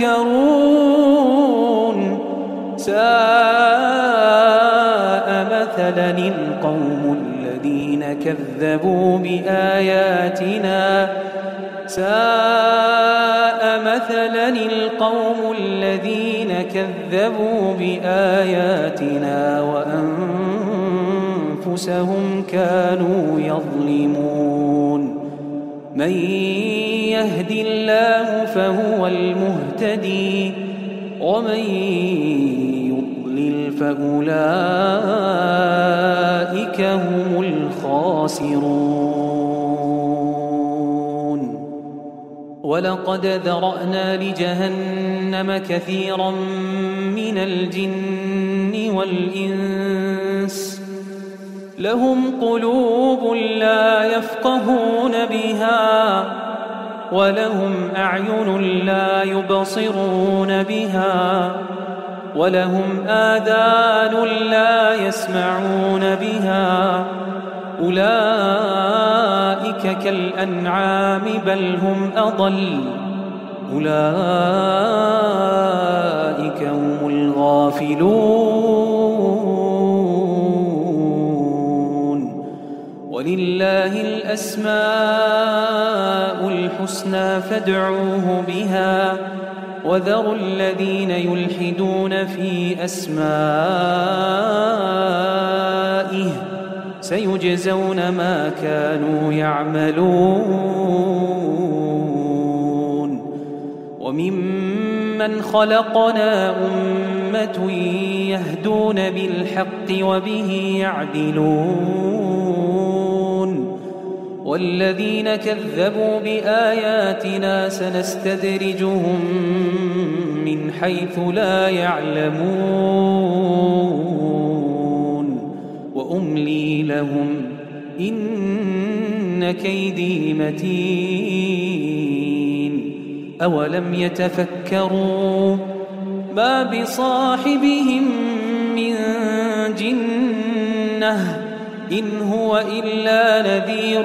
يتفكرون ساء مثلا القوم الذين كذبوا بآياتنا ساء مثلا القوم الذين كذبوا بآياتنا وأنفسهم كانوا يظلمون من يهد الله فهو المهتدي ومن يضلل فأولئك هم الخاسرون ولقد ذرأنا لجهنم كثيرا من الجن والإنس لهم قلوب لا يفقهون بها ولهم أعين لا يبصرون بها ولهم آذان لا يسمعون بها أولئك كالأنعام بل هم أضل أولئك هم الغافلون ولله الأسماء الحسنى فادعوه بها وذروا الذين يلحدون في أسمائه سيجزون ما كانوا يعملون وممن خلقنا أمة يهدون بالحق وبه يعدلون والذين كذبوا بآياتنا سنستدرجهم من حيث لا يعلمون وأملي لهم إن كيدي متين أولم يتفكروا ما بصاحبهم من جنة إن هو إلا نذير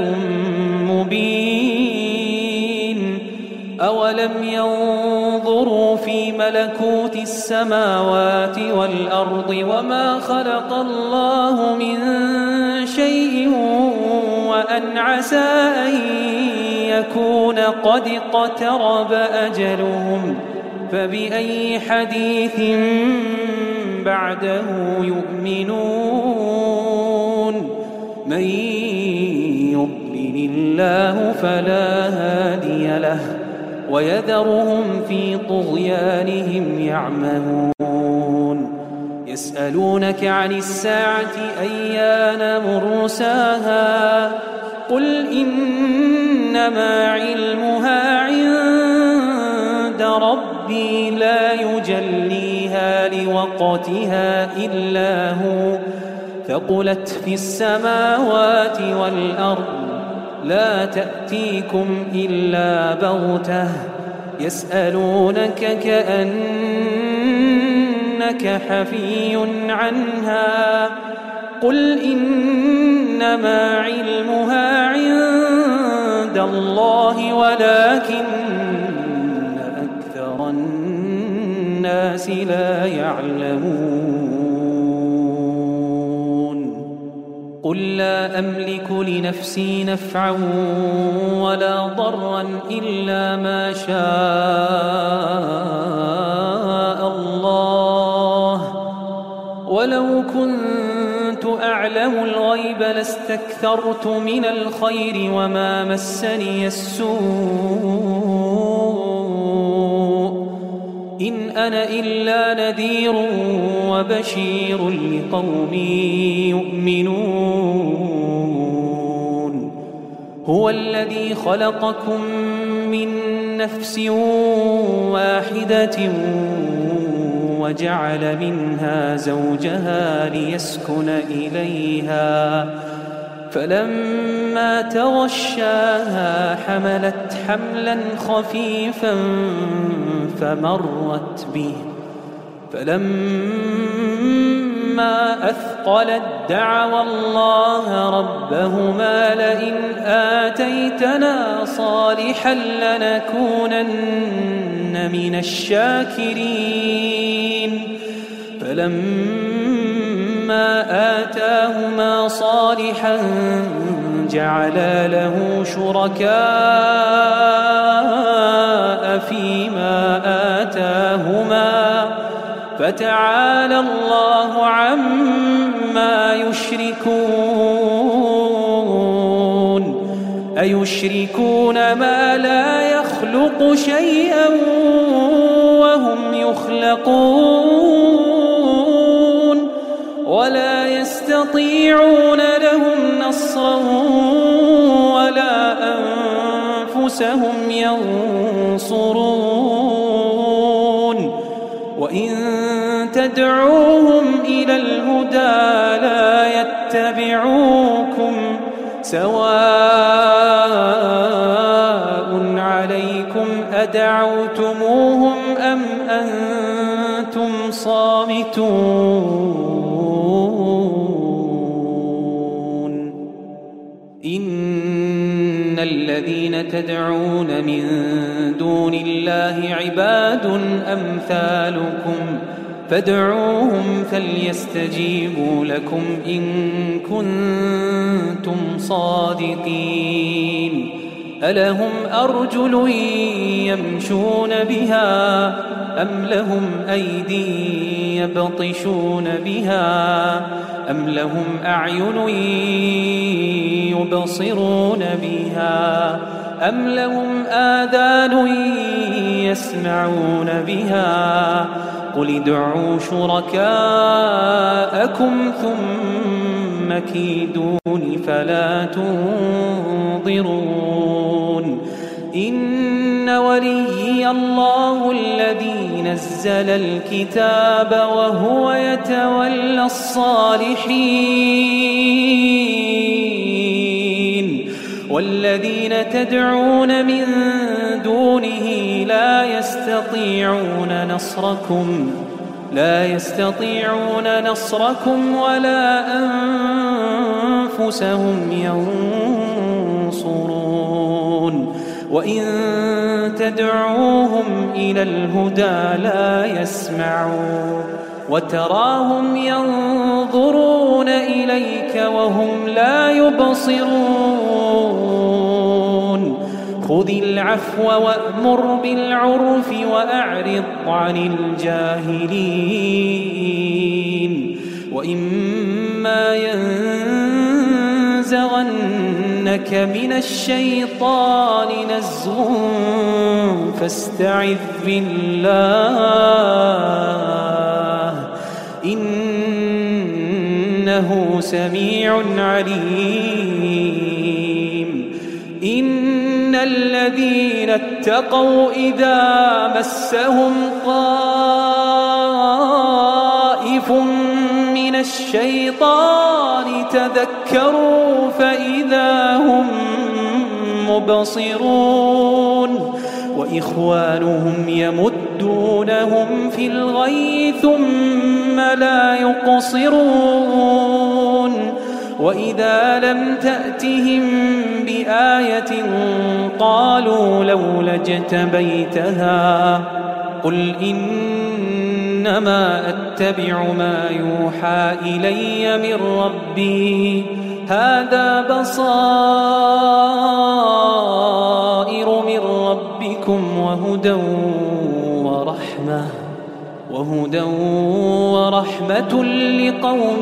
مبين أولم ينظروا في ملكوت السماوات والأرض وما خلق الله من شيء وأن عسى أن يكون قد اقترب أجلهم فبأي حديث بعده يؤمنون من يضلل الله فلا هادي له ويذرهم في طغيانهم يعمهون يسألونك عن الساعة أيان مرساها قل إنما علمها عند ربي لا يجليها لوقتها إلا هو ثقلت في السماوات والأرض لا تأتيكم إلا بغتة يسألونك كأنك حفي عنها قل إنما علمها عند الله ولكن أكثر الناس لا يعلمون قل لا أملك لنفسي نفعا ولا ضرا إلا ما شاء الله ولو كنت أعلم الغيب لاستكثرت من الخير وما مسني السوء إن أنا إلا نذير وبشير لقوم يؤمنون هو الذي خلقكم من نفس واحدة وجعل منها زوجها ليسكن إليها فلما تغشاها حملت حملا خفيفا فمرت به فلما أثقلت دعوا الله ربهما لئن آتيتنا صالحا لنكونن من الشاكرين فلما مما آتاهما صالحا جعلا له شركاء فيما آتاهما فتعالى الله عما يشركون أيشركون ما لا يخلق شيئا وهم يخلقون ولا يستطيعون لهم نصرا ولا أنفسهم ينصرون وإن تدعوهم إلى الهدى لا يتبعوكم سواء عليكم أدعوتموهم أم أنتم صامتون إن الذين تدعون من دون الله عباد أمثالكم فادعوهم فليستجيبوا لكم إن كنتم صادقين ألهم أرجل يمشون بها أم لهم أيدي يبطشون بها أم لهم أعين يبصرون بها أم لهم آذان يسمعون بها قل ادعوا شركاءكم ثم كيدون فلا تنظرون إن وليي الله الذي نزل الكتاب وهو يتولى الصالحين والذين تدعون من دونه لا يستطيعون نصركم لا يستطيعون نصركم ولا أنفسهم ينصرون وإن تدعوهم إلى الهدى لا يسمعون وتراهم ينظرون إليك وهم لا يبصرون خذ العفو وأمر بالعرف وأعرض عن الجاهلين وإما ينزغنك من الشيطان نزغ فاستعذ بالله إنه سميع عليم إن الذين اتقوا إذا مسهم طائف من الشيطان تذكروا فإذا هم مبصرون وإخوانهم يمدونهم في الغي ثم لا يقصرون وإذا لم تأتهم بآية قالوا لولا اجتبيتها قل إنما أتبع ما يوحى إلي من ربي هذا بصائر من ربكم وهدى ورحمة وهدى ورحمة لقوم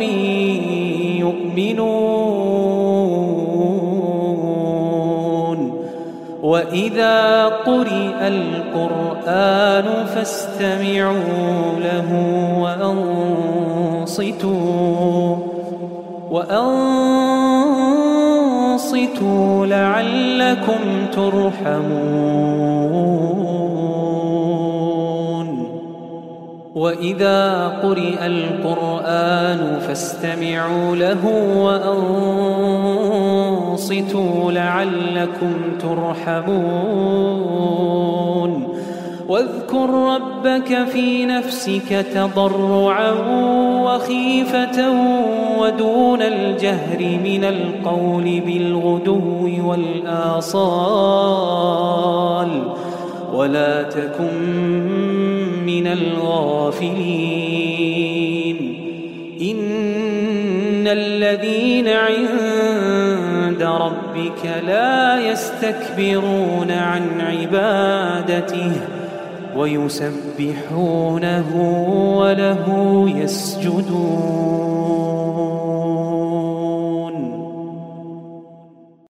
يؤمنون وإذا قرئ القرآن فاستمعوا له وأنصتوا وأنصتوا لعلكم ترحمون وإذا قرئ القرآن فاستمعوا له وأنصتوا لعلكم ترحمون واذكر ربك في نفسك تضرعا وخيفة ودون الجهر من القول بالغدو والآصال ولا تكن من الغافلين إن الذين عند ربك لا يستكبرون عن عبادته ويسبحونه وله يسجدون